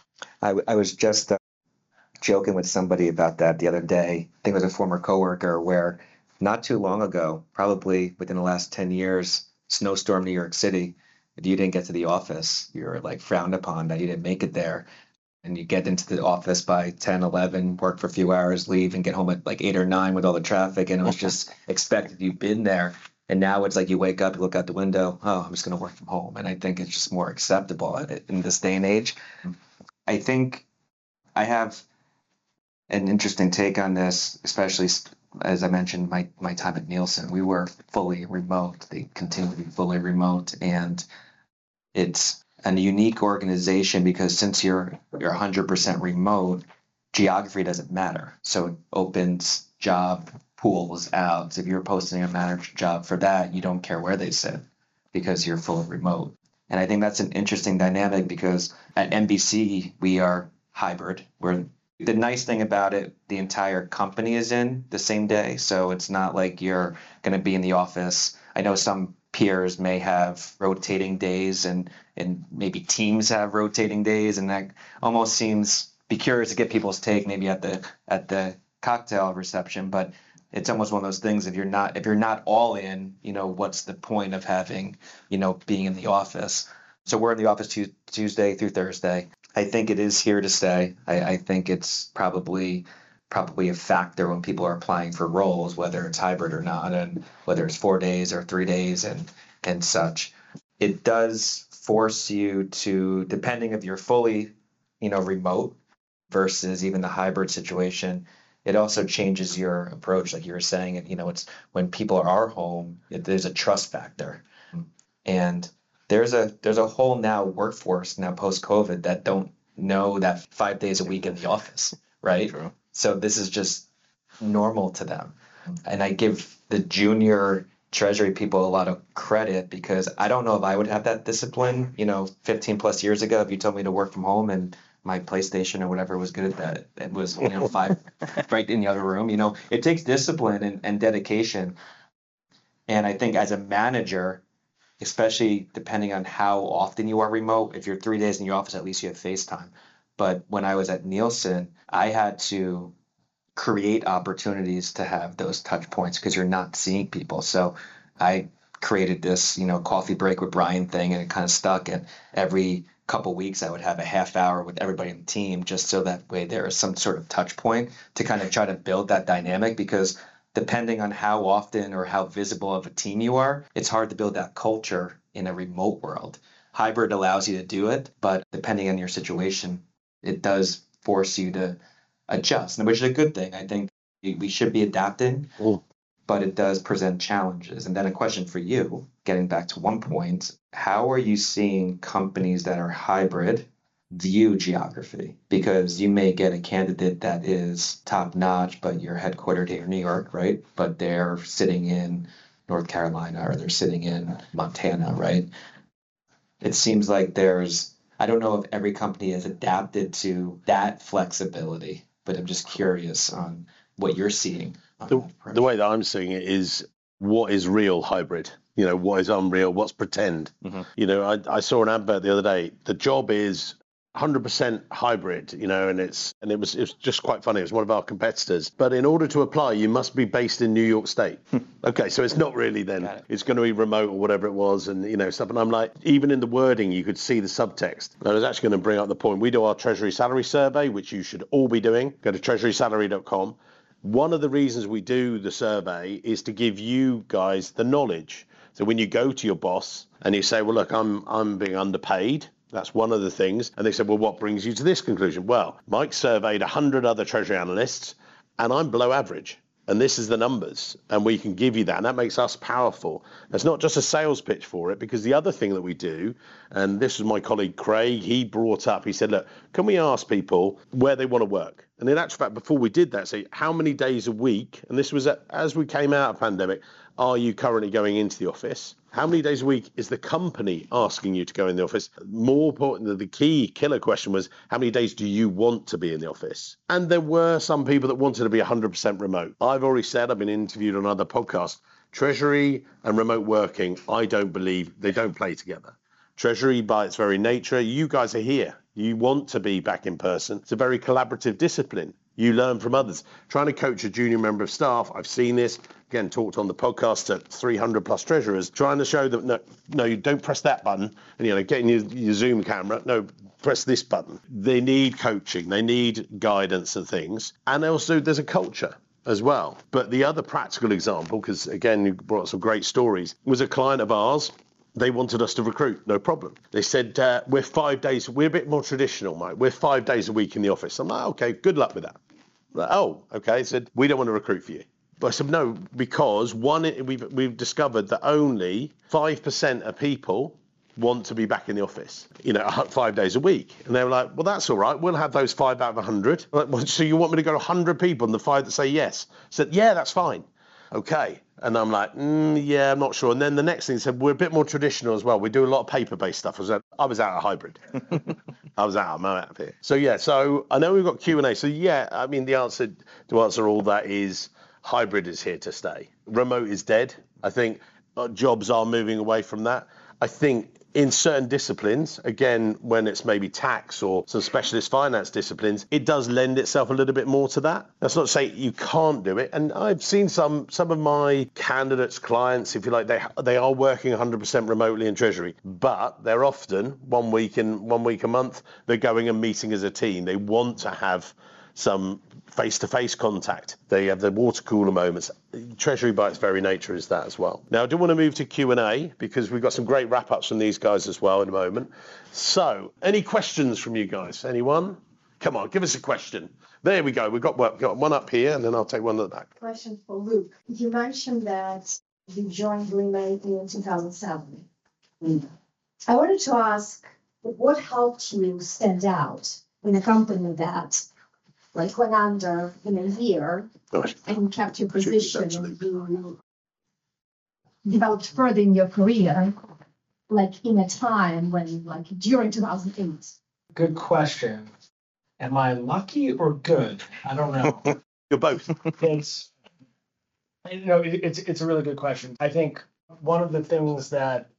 I, w- I was just uh, joking with somebody about that the other day. I think it was a former coworker where not too long ago, probably within the last ten years, snowstorm New York City, if you didn't get to the office, you're like frowned upon that you didn't make it there. And you get into the office by ten, eleven, work for a few hours, leave and get home at like eight or nine with all the traffic. And it was just expected you've been there. And now it's like you wake up, you look out the window, oh, I'm just going to work from home. And I think it's just more acceptable in this day and age. I think I have an interesting take on this, especially as I mentioned, my, my time at Nielsen. We were fully remote. They continue to be fully remote. And it's a unique organization because since you're you're one hundred percent remote, geography doesn't matter. So it opens job pools out. So if you're posting a manager job for that, you don't care where they sit because you're fully remote. And I think that's an interesting dynamic because at N B C, we are hybrid. We're the nice thing about it, the entire company is in the same day. So it's not like you're going to be in the office. I know some peers may have rotating days and, and maybe teams have rotating days. And that almost seems, be curious to get people's take maybe at the at the cocktail reception. But it's almost one of those things, if you're not if you're not all in, you know, what's the point of having, you know, being in the office? So we're in the office tu- Tuesday through Thursday. I think it is here to stay. I, I think it's probably probably a factor when people are applying for roles, whether it's hybrid or not, and whether it's four days or three days and and such. It does force you to, depending if you're fully, you know, remote versus even the hybrid situation, it also changes your approach. Like you were saying, you know, it's when people are home, it, there's a trust factor. And there's a there's a whole now workforce now post-COVID that don't know that five days a week in the office, right? True. So this is just normal to them. And I give the junior treasury people a lot of credit because I don't know if I would have that discipline, you know, fifteen plus years ago, if you told me to work from home and my PlayStation or whatever was good at that. It was, you know, five right in the other room. You know, it takes discipline and, and dedication. And I think as a manager, especially depending on how often you are remote, if you're three days in your office, at least you have FaceTime. But when I was at Nielsen, I had to create opportunities to have those touch points because you're not seeing people. So I created this, you know, coffee break with Brian thing, and it kind of stuck. And every couple weeks, I would have a half hour with everybody in the team, just so that way there is some sort of touch point to kind of try to build that dynamic. Because depending on how often or how visible of a team you are, it's hard to build that culture in a remote world. Hybrid allows you to do it, but depending on your situation, it does force you to adjust, which is a good thing. I think we should be adapting, Ooh. but it does present challenges. And then a question for you, getting back to one point, how are you seeing companies that are hybrid view geography? Because you may get a candidate that is top notch, but you're headquartered here in New York, right? But they're sitting in North Carolina or they're sitting in Montana, right? It seems like there's, I don't know if every company has adapted to that flexibility, but I'm just curious on what you're seeing. on The, that approach. the way that I'm seeing it is, what is real hybrid? You know, what is unreal? What's pretend? Mhm. You know, I, I saw an advert the other day. The job is one hundred percent hybrid, you know, and it's and it was it was just quite funny. It was one of our competitors. But in order to apply, you must be based in New York State. Okay, so it's not really then. Got it. It's going to be remote or whatever it was, and you know stuff. And I'm like, even in the wording, you could see the subtext. I was actually going to bring up the point. We do our Treasury Salary Survey, which you should all be doing. Go to treasury salary dot com. One of the reasons we do the survey is to give you guys the knowledge. So when you go to your boss and you say, well, look, I'm I'm being underpaid. That's one of the things. And they said, well, what brings you to this conclusion? Well, Mike surveyed one hundred other Treasury analysts, and I'm below average. And this is the numbers. And we can give you that. And that makes us powerful. It's not just a sales pitch for it, because the other thing that we do, and this was my colleague Craig, he brought up, he said, look, can we ask people where they want to work? And in actual fact, before we did that, say, how many days a week, and this was as we came out of pandemic, are you currently going into the office? How many days a week is the company asking you to go in the office? More importantly, the key killer question was, how many days do you want to be in the office? And there were some people that wanted to be one hundred percent remote. I've already said, I've been interviewed on other podcasts, Treasury and remote working, I don't believe they don't play together. Treasury, by its very nature, you guys are here. You want to be back in person. It's a very collaborative discipline. You learn from others. Trying to coach a junior member of staff, I've seen this, again, talked on the podcast to three hundred plus treasurers, trying to show them, no, no, you don't press that button, and, you know, getting your, your Zoom camera, no, press this button. They need coaching, they need guidance and things. And also there's a culture as well. But the other practical example, because again, you brought up some great stories, was a client of ours. They wanted us to recruit, no problem. They said, uh, we're five days, we're a bit more traditional, Mike. We're five days a week in the office. I'm like, okay, good luck with that. Like, oh, okay. They said, we don't want to recruit for you. But I said, no, because one, we've, we've discovered that only five percent of people want to be back in the office, you know, five days a week. And they were like, well, that's all right. We'll have those five out of one hundred. Like, well, so you want me to go to one hundred people and the five that say yes? I said, yeah, that's fine. Okay. And I'm like, mm, yeah, I'm not sure. And then the next thing said, we're a bit more traditional as well. We do a lot of paper-based stuff. I was, I was out of hybrid. I was out, I'm out of here. So, yeah, so I know we've got Q and A. So, yeah, I mean, the answer to answer all that is hybrid is here to stay. Remote is dead. I think uh, jobs are moving away from that. I think in certain disciplines, again, when it's maybe tax or some specialist finance disciplines, it does lend itself a little bit more to that. That's not to say you can't do it. And I've seen some some of my candidates, clients, if you like, they they are working one hundred percent remotely in Treasury, but they're often one week in one week a month, they're going and meeting as a team. They want to have some face-to-face contact. They have the water cooler moments. Treasury by its very nature is that as well. Now, I do want to move to Q and A because we've got some great wrap-ups from these guys as well in a moment. So, any questions from you guys? Anyone? Come on, give us a question. There we go. We've got, well, got one up here, and then I'll take one at the back. Question for Luke. You mentioned that you joined Greenlane in two thousand seven. Mm. I wanted to ask, what helped you stand out in a company that like went under in a year Gosh. and kept your position and you developed further in your career, like in a time when, like during two thousand eight? Good question. Am I lucky or good? I don't know. You're both. It's, you know, it, it's it's a really good question. I think one of the things that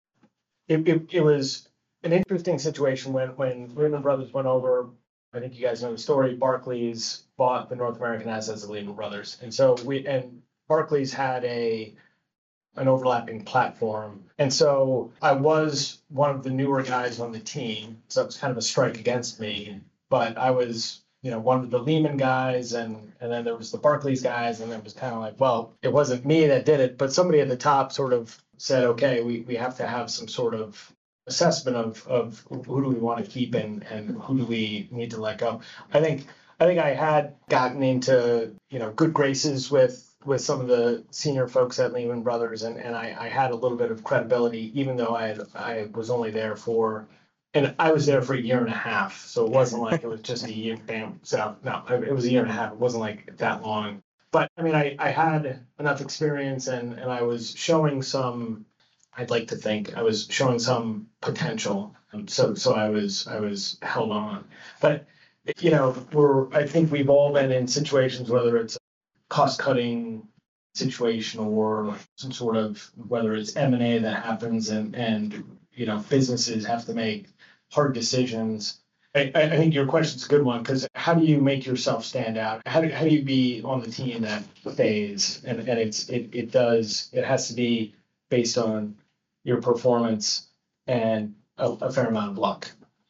it, it, it was an interesting situation when when Lehman Brothers went over. I think you guys know the story. Barclays bought the North American assets of Lehman Brothers, and so we and Barclays had a an overlapping platform, and so I was one of the newer guys on the team, so it was kind of a strike against me. But I was, you know, one of the Lehman guys, and and then there was the Barclays guys, and it was kind of like, well, it wasn't me that did it, but somebody at the top sort of said, okay, we we have to have some sort of assessment of of who do we want to keep and and who do we need to let go. I think I think I had gotten into, you know, good graces with with some of the senior folks at Lehman Brothers, and and I, I had a little bit of credibility, even though I had, I was only there for, and I was there for a year and a half, so it wasn't like it was just a year, bam, so no, it was a year and a half. It wasn't like that long. But I mean, I, I had enough experience, and and I was showing some, I'd like to think I was showing some potential. Um, so so I was I was held on. But you know, we're I think we've all been in situations, whether it's cost cutting situation or some sort of, whether it's M and A that happens and and you know, businesses have to make hard decisions. I, I think your question's a good one, because how do you make yourself stand out? How do, how do you be on the team that phase? And and it's it it does it has to be based on your performance and a, a fair amount of luck.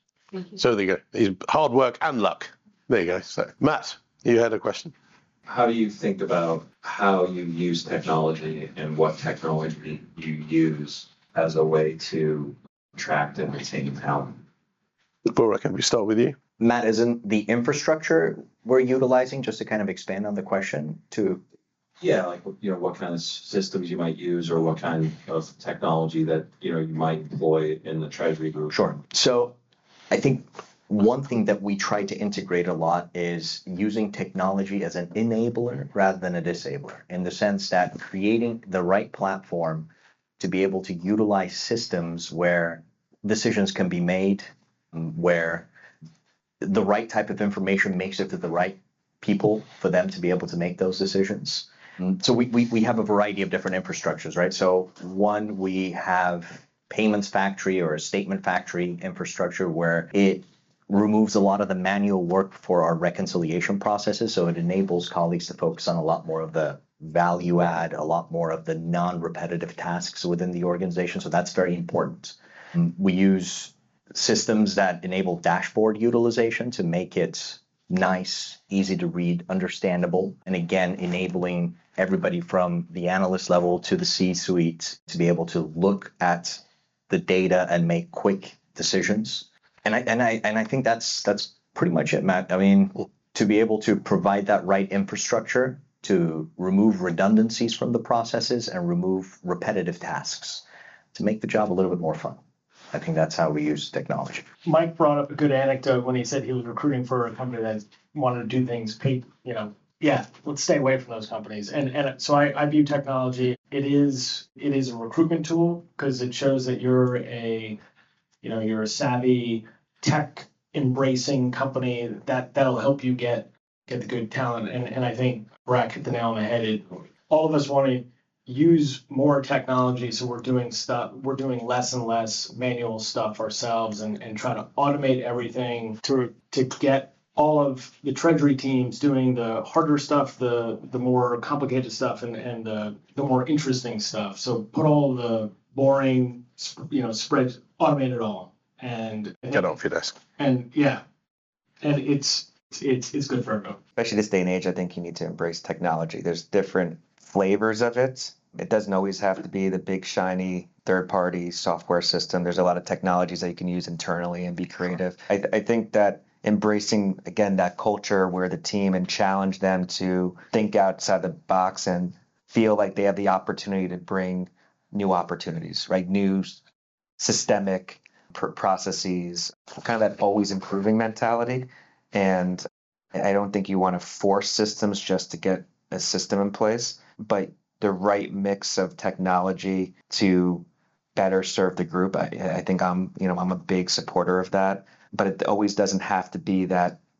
So there you go. It's hard work and luck. There you go. So Matt, you had a question. How do you think about how you use technology and what technology you use as a way to attract and retain talent? Bora, can we start with you? Matt, isn't the infrastructure we're utilizing, just to kind of expand on the question, to Yeah, like, you know, what kind of systems you might use or what kind of technology that, you know, you might employ in the treasury group. Sure. So I think one thing that we try to integrate a lot is using technology as an enabler rather than a disabler, in the sense that creating the right platform to be able to utilize systems where decisions can be made, where the right type of information makes it to the right people for them to be able to make those decisions. So we, we, we have a variety of different infrastructures, right? So one, we have payments factory or a statement factory infrastructure where it removes a lot of the manual work for our reconciliation processes. So it enables colleagues to focus on a lot more of the value add, a lot more of the non-repetitive tasks within the organization. So that's very important. We use systems that enable dashboard utilization to make it nice, easy to read, understandable, and again, enabling everybody from the analyst level to the C-suite to be able to look at the data and make quick decisions. And I and I and I think that's that's pretty much it, Matt. I mean, to be able to provide that right infrastructure to remove redundancies from the processes and remove repetitive tasks to make the job a little bit more fun. I think that's how we use technology. Mike brought up a good anecdote when he said he was recruiting for a company that wanted to do things paid, you know, yeah, let's stay away from those companies. And and so I, I view technology, it is it is a recruitment tool, because it shows that you're a, you know, you're a savvy, tech embracing company that that'll help you get get the good talent. And and I think Brack hit the nail on the head. It, all of us want to use more technology, so we're doing stuff we're doing less and less manual stuff ourselves, and and trying to automate everything to to get all of the treasury teams doing the harder stuff, the the more complicated stuff, and and the the more interesting stuff. So put all the boring, you know, spread, automate it all, and Get off your desk. and yeah, and it's it's it's good for everyone. Especially this day and age, I think you need to embrace technology. There's different flavors of it. It doesn't always have to be the big, shiny, third-party software system. There's a lot of technologies that you can use internally and be creative. I, th- I think that embracing, again, that culture where the team and challenge them to think outside the box and feel like they have the opportunity to bring new opportunities, right? New systemic pr- processes, kind of that always improving mentality. And I don't think you want to force systems just to get a system in place, but the right mix of technology to better serve the group. I, I think I'm, you know, I'm a big supporter of that, but it always doesn't have to be that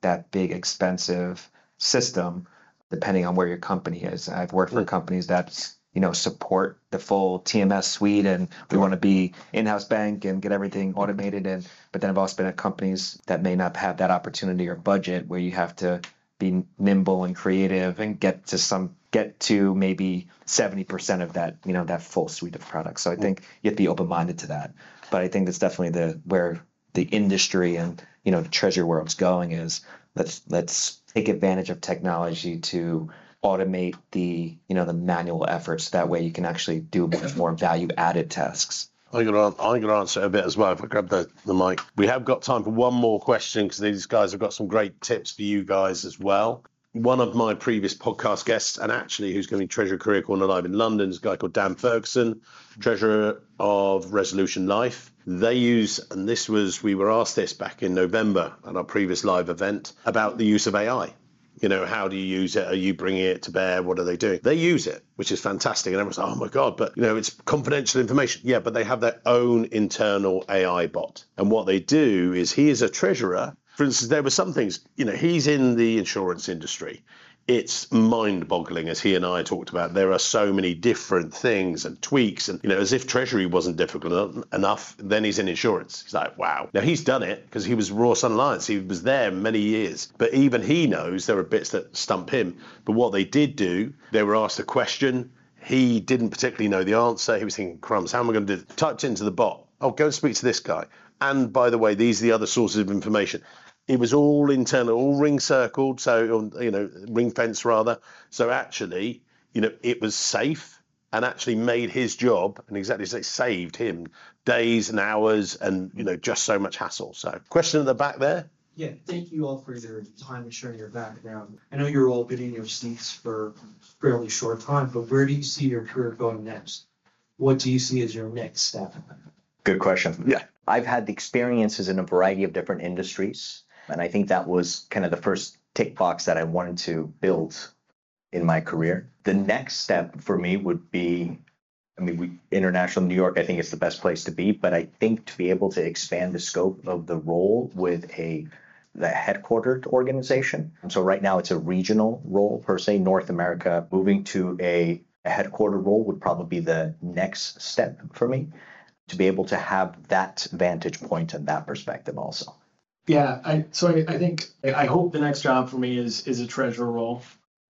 that big expensive system, depending on where your company is. I've worked for companies that, you know, support the full T M S suite, and we want to be in-house bank and get everything automated. And but then I've also been at companies that may not have that opportunity or budget, where you have to be nimble and creative and get to some get to maybe seventy percent of that, you know, that full suite of products. So I think you have to be open-minded to that. But I think that's definitely the where the industry and, you know, the treasury world's going is let's let's take advantage of technology to automate the, you know, the manual efforts. That way you can actually do much more value-added tasks. I'm going to I'm going to answer a bit as well if I grab the, the mic. We have got time for one more question because these guys have got some great tips for you guys as well. One of my previous podcast guests, and actually who's going to be Treasurer Career Corner Live in London, is a guy called Dan Ferguson, Treasurer of Resolution Life. They use, and this was, we were asked this back in November at our previous live event, about the use of A I. You know, how do you use it? Are you bringing it to bear? What are they doing? They use it, which is fantastic. And everyone's like, oh my God, but, you know, it's confidential information. Yeah, but they have their own internal A I bot. And what they do is he is a treasurer. For instance, there were some things, you know, he's in the insurance industry. It's mind-boggling, as he and I talked about. There are so many different things and tweaks, and, you know, as if treasury wasn't difficult enough, then he's in insurance. He's like, wow. Now, he's done it because he was Royal Sun Alliance. He was there many years. But even he knows there are bits that stump him. But what they did do, they were asked a question. He didn't particularly know the answer. He was thinking, crumbs, how am I going to do this? Typed into the bot, oh, go and speak to this guy. And by the way, these are the other sources of information. It was all internal, all ring circled, so, you know, ring fence rather. So actually, you know, it was safe and actually made his job, and exactly as it saved him days and hours and, you know, just so much hassle. So question at the back there. Yeah, thank you all for your time and sharing your background. I know you're all been in your seats for a fairly short time, but where do you see your career going next? What do you see as your next step? Good question. Yeah. I've had the experiences in a variety of different industries. And I think that was kind of the first tick box that I wanted to build in my career. The next step for me would be, I mean, we, international New York, I think it's the best place to be, but I think to be able to expand the scope of the role with a the headquartered organization. So right now it's a regional role per se, North America. Moving to a, a headquartered role would probably be the next step for me, to be able to have that vantage point and that perspective also. Yeah, I so I, I think I hope the next job for me is is a treasurer role,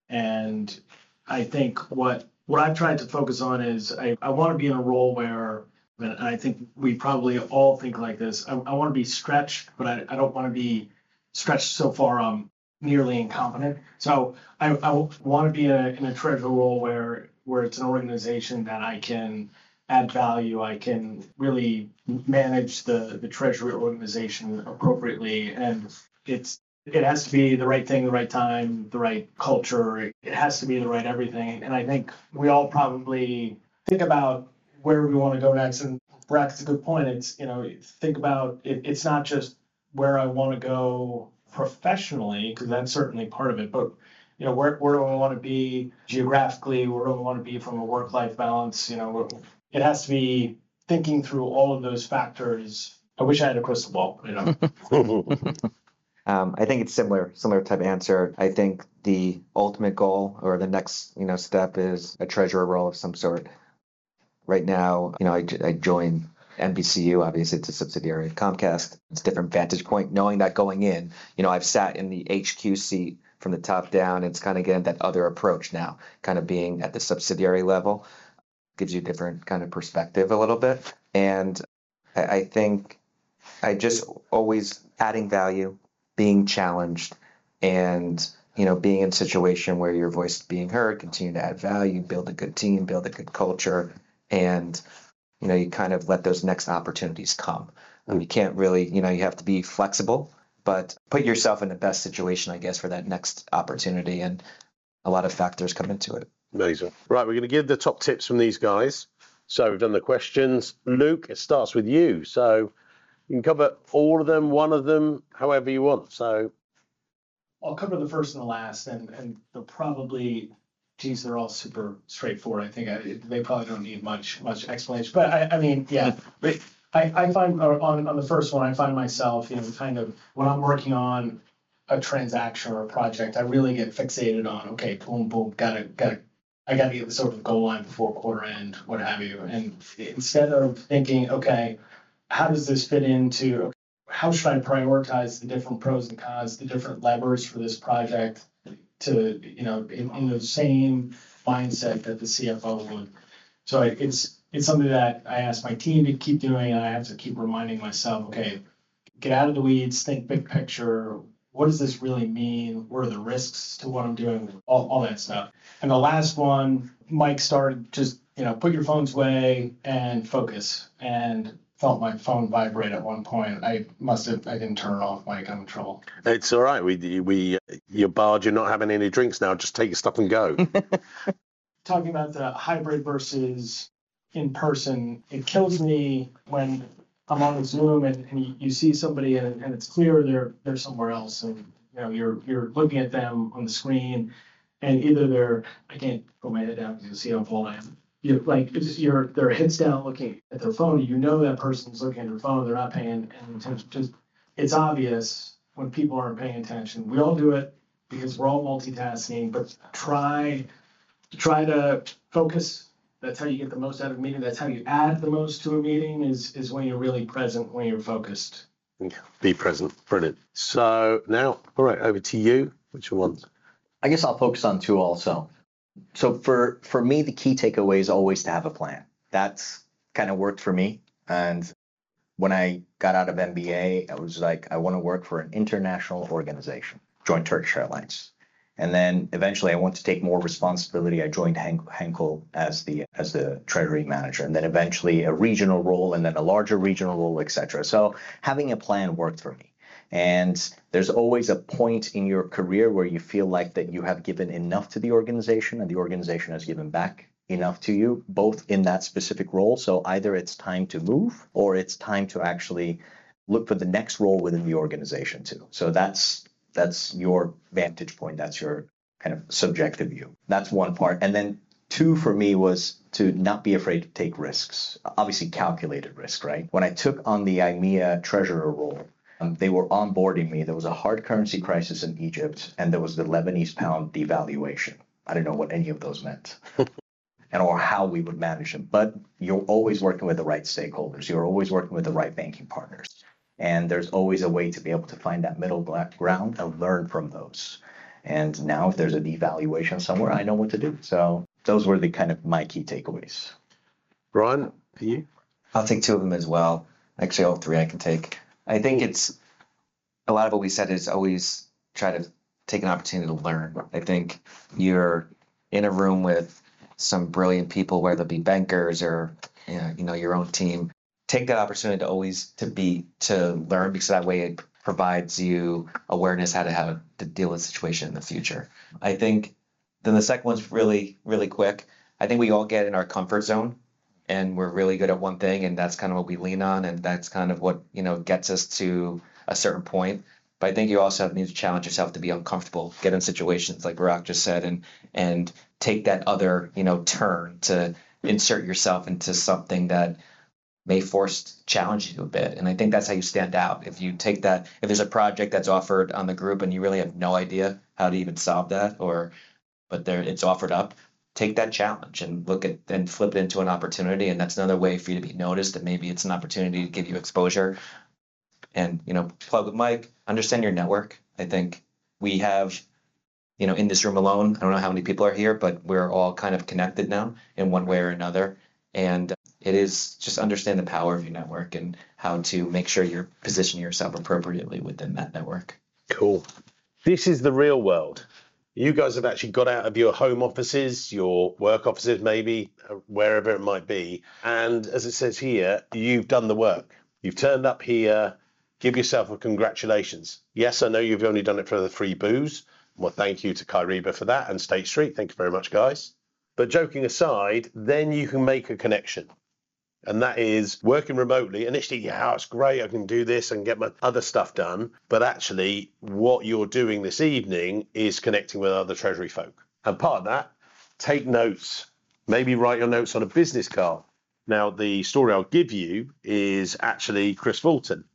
and I think what what I've tried to focus on is I, I want to be in a role where, and I think we probably all think like this. I, I want to be stretched, but I, I don't want to be stretched so far I'm nearly incompetent. So I, I want to be in a, in a treasurer role where where it's an organization that I can add value, I can really manage the, the treasury organization appropriately. And it's it has to be the right thing, the right time, the right culture. It, it has to be the right everything. And I think we all probably think about where we want to go next. And Brack, it's a good point. It's, you know, think about it, it's not just where I want to go professionally, because that's certainly part of it, but you know, where, where do I want to be geographically? Where do I want to be from a work-life balance? You know, it has to be thinking through all of those factors. I wish I had a crystal ball, you know. um, I think it's similar, similar type of answer. I think the ultimate goal or the next, you know, step is a treasurer role of some sort. Right now, you know, I, I joined N B C U, obviously it's a subsidiary of Comcast. It's a different vantage point, knowing that going in, you know, I've sat in the H Q seat from the top down. It's kind of getting that other approach now, kind of being at the subsidiary level. Gives you a different kind of perspective a little bit. And I, I think I just always adding value, being challenged, and, you know, being in a situation where your voice is being heard, continue to add value, build a good team, build a good culture, and, you know, you kind of let those next opportunities come. Um, you can't really, you know, you have to be flexible, but put yourself in the best situation, I guess, for that next opportunity. And a lot of factors come into it. Amazing. Right, we're going to give the top tips from these guys. So we've done the questions. Luke, it starts with you. So you can cover all of them, one of them, however you want. So I'll cover the first and the last, and, and they'll probably, geez, they're all super straightforward. I think I, they probably don't need much much explanation. But I, I mean, yeah, but I, I find on, on the first one, I find myself, you know, kind of when I'm working on a transaction or a project, I really get fixated on, okay, boom, boom, gotta, gotta, I gotta get this over the goal line before quarter end, what have you. And instead of thinking, okay, how does this fit into, how should I prioritize the different pros and cons, the different levers for this project to, you know, in, in the same mindset that the C F O would. So it's, it's something that I ask my team to keep doing, and I have to keep reminding myself, okay, get out of the weeds, think big picture. What does this really mean? What are the risks to what I'm doing? All, all that stuff. And the last one, Mike started just, you know, put your phones away and focus. And felt my phone vibrate at one point. I must have, I didn't turn it off, Mike. I'm in trouble. It's all right. We, we, you're barred. You're not having any drinks now. Just take your stuff and go. Talking about the hybrid versus in person, it kills me when I'm on Zoom and, and you, you see somebody and, and it's clear they're they're somewhere else, and you know you're you're looking at them on the screen, and either they're I can't put my head down because you see how full I am. You like it's, you're their heads down looking at their phone. You know that person's looking at their phone. They're not paying any attention. Just it's obvious when people aren't paying attention. We all do it because we're all multitasking. But try try to focus. That's how you get the most out of a meeting. That's how you add the most to a meeting is, is when you're really present, when you're focused. Be present. Brilliant. So now, all right, over to you. Which one? I guess I'll focus on two also. So for, for me, the key takeaway is always to have a plan. That's kind of worked for me. And when I got out of M B A, I was like, I want to work for an international organization, joined Turkish Airlines. And then eventually I want to take more responsibility. I joined Henkel as the as the treasury manager, and then eventually a regional role, and then a larger regional role, et cetera. So having a plan worked for me. And there's always a point in your career where you feel like that you have given enough to the organization and the organization has given back enough to you, both in that specific role. So either it's time to move or it's time to actually look for the next role within the organization too. So that's That's your vantage point. That's your kind of subjective view. That's one part. And then two for me was to not be afraid to take risks, obviously calculated risk, right? When I took on the I M E A treasurer role, um, they were onboarding me. There was a hard currency crisis in Egypt, and there was the Lebanese pound devaluation. I didn't know what any of those meant and or how we would manage them. But you're always working with the right stakeholders. You're always working with the right banking partners. And there's always a way to be able to find that middle ground and learn from those. And now if there's a devaluation somewhere, I know what to do. So those were the kind of my key takeaways. Brian, for you? I'll take two of them as well. Actually, all three I can take. I think it's a lot of what we said is always try to take an opportunity to learn. I think you're in a room with some brilliant people, whether it be bankers or you know, you know your own team. Take that opportunity to always to be to learn, because that way it provides you awareness how to how to deal with the situation in the future. I think then the second one's really, really quick. I think we all get in our comfort zone and we're really good at one thing, and that's kind of what we lean on, and that's kind of what, you know, gets us to a certain point. But I think you also need to challenge yourself to be uncomfortable, get in situations like Barack just said, and and take that other, you know, turn to insert yourself into something that may force challenge you a bit. And I think that's how you stand out. If you take that, if there's a project that's offered on the group and you really have no idea how to even solve that, or but there it's offered up, take that challenge and look at and flip it into an opportunity. And that's another way for you to be noticed. And maybe it's an opportunity to give you exposure. And, you know, plug with Mike, understand your network. I think we have, you know, in this room alone, I don't know how many people are here, but we're all kind of connected now in one way or another. And it is just understand the power of your network and how to make sure you're positioning yourself appropriately within that network. Cool. This is the real world. You guys have actually got out of your home offices, your work offices, maybe wherever it might be. And as it says here, you've done the work. You've turned up here. Give yourself a congratulations. Yes, I know you've only done it for the free booze. Well, thank you to Kyriba for that and State Street. Thank you very much, guys. But joking aside, then you can make a connection. And that is working remotely. Initially, yeah, it's great. I can do this and get my other stuff done. But actually, what you're doing this evening is connecting with other Treasury folk. And part of that, take notes. Maybe write your notes on a business card. Now, the story I'll give you is actually Chris Fulton.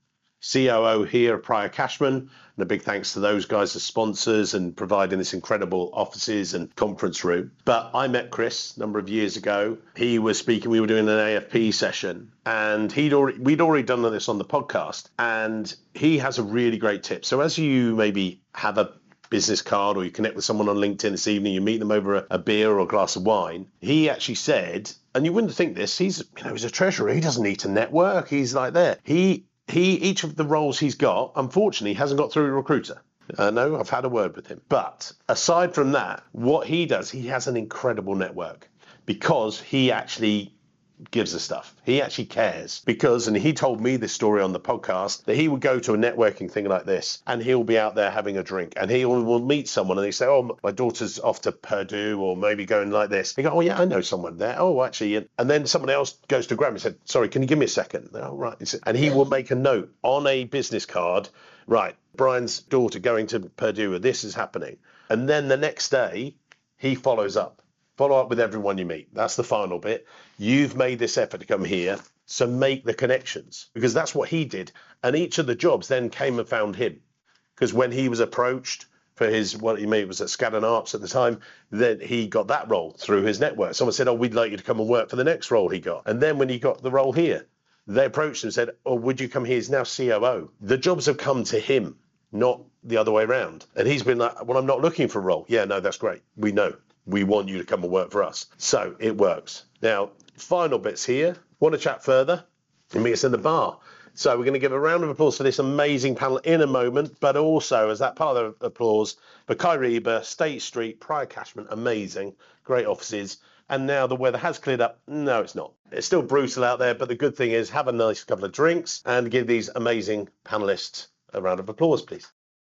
C O O here, Prior Cashman, and a big thanks to those guys as sponsors and providing this incredible offices and conference room. But I met Chris a number of years ago. He was speaking, we were doing an A F P session, and he'd already, we'd already done this on the podcast, and he has a really great tip. So as you maybe have a business card or you connect with someone on LinkedIn this evening, you meet them over a, a beer or a glass of wine, he actually said, and you wouldn't think this, he's, you know, he's a treasurer, he doesn't need to network, he's like there. He, he, each of the roles he's got, unfortunately, hasn't got through a recruiter. I know, I've had a word with him. But aside from that, what he does, he has an incredible network because he actually gives us stuff. He actually cares because, and he told me this story on the podcast, that he would go to a networking thing like this and he'll be out there having a drink and he will, will meet someone and they say, oh, my daughter's off to Purdue or maybe going like this. He go, oh yeah, I know someone there. Oh, actually. And, and then someone else goes to grab him and said, sorry, can you give me a second? Oh, right. And he will make a note on a business card, right, Brian's daughter going to Purdue, this is happening. And then the next day he follows up. Follow up with everyone you meet. That's the final bit. You've made this effort to come here, so make the connections, because that's what he did. And each of the jobs then came and found him, because when he was approached for his, what he made was at Skadden Arps at the time, then he got that role through his network. Someone said, oh, we'd like you to come and work for the next role he got. And then when he got the role here, they approached him and said, oh, would you come here? He's now C O O. The jobs have come to him, not the other way around. And he's been like, well, I'm not looking for a role. Yeah, no, that's great. We know. We want you to come and work for us. So it works. Now, final bits here. Want to chat further? Meet us in the bar. So we're going to give a round of applause for this amazing panel in a moment, but also as that part of the applause for Kyriba, State Street, Prior Cashman, amazing, great offices. And now the weather has cleared up. No, it's not. It's still brutal out there, but the good thing is have a nice couple of drinks and give these amazing panelists a round of applause, please.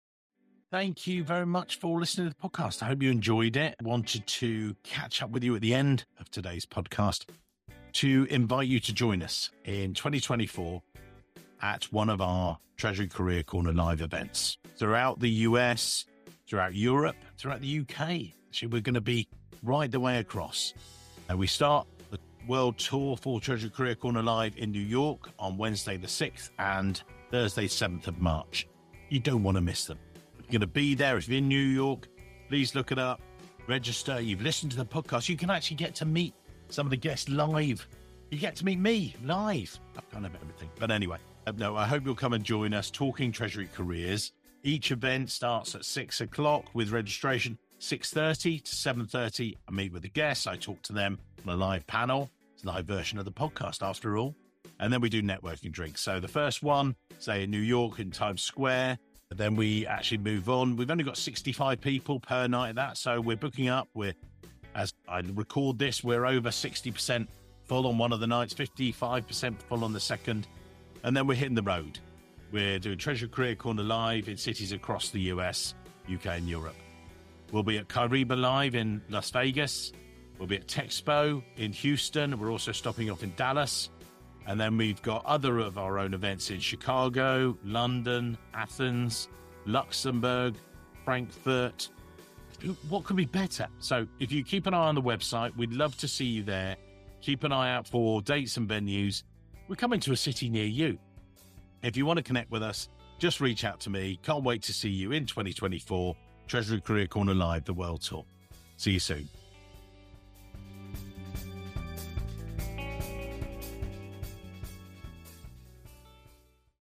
Thank you very much for listening to the podcast. I hope you enjoyed it. Wanted to catch up with you at the end of today's podcast to invite you to join us in twenty twenty-four at one of our Treasury Career Corner live events throughout the U S, throughout Europe, throughout the U K. Actually, we're going to be right the way across. And we start the world tour for Treasury Career Corner Live in New York on Wednesday the sixth and Thursday seventh of March. You don't want to miss them. You're going to be there. If you're in New York, please look it up, register. You've listened to the podcast. You can actually get to meet some of the guests live. You get to meet me live. I've kind of everything. But anyway, no, I hope you'll come and join us talking Treasury careers. Each event starts at six o'clock with registration, six thirty to seven thirty. I meet with the guests. I talk to them on a live panel. It's a live version of the podcast after all. And then we do networking drinks. So the first one, say in New York in Times Square. Then we actually move on. We've only got sixty-five people per night at that, so we're booking up. We're, as I record this, we're over sixty percent full on one of the nights, fifty-five percent full on the second, and then we're hitting the road. We're doing Treasury Career Corner live in cities across the U S, U K, and Europe. We'll be at Kyriba Live in Las Vegas. We'll be at Texpo in Houston. We're also stopping off in Dallas. And then we've got other of our own events in Chicago, London, Athens, Luxembourg, Frankfurt. What could be better? So if you keep an eye on the website, we'd love to see you there. Keep an eye out for dates and venues. We're coming to a city near you. If you want to connect with us, just reach out to me. Can't wait to see you in twenty twenty-four. Treasury Career Corner Live, the World Tour. See you soon.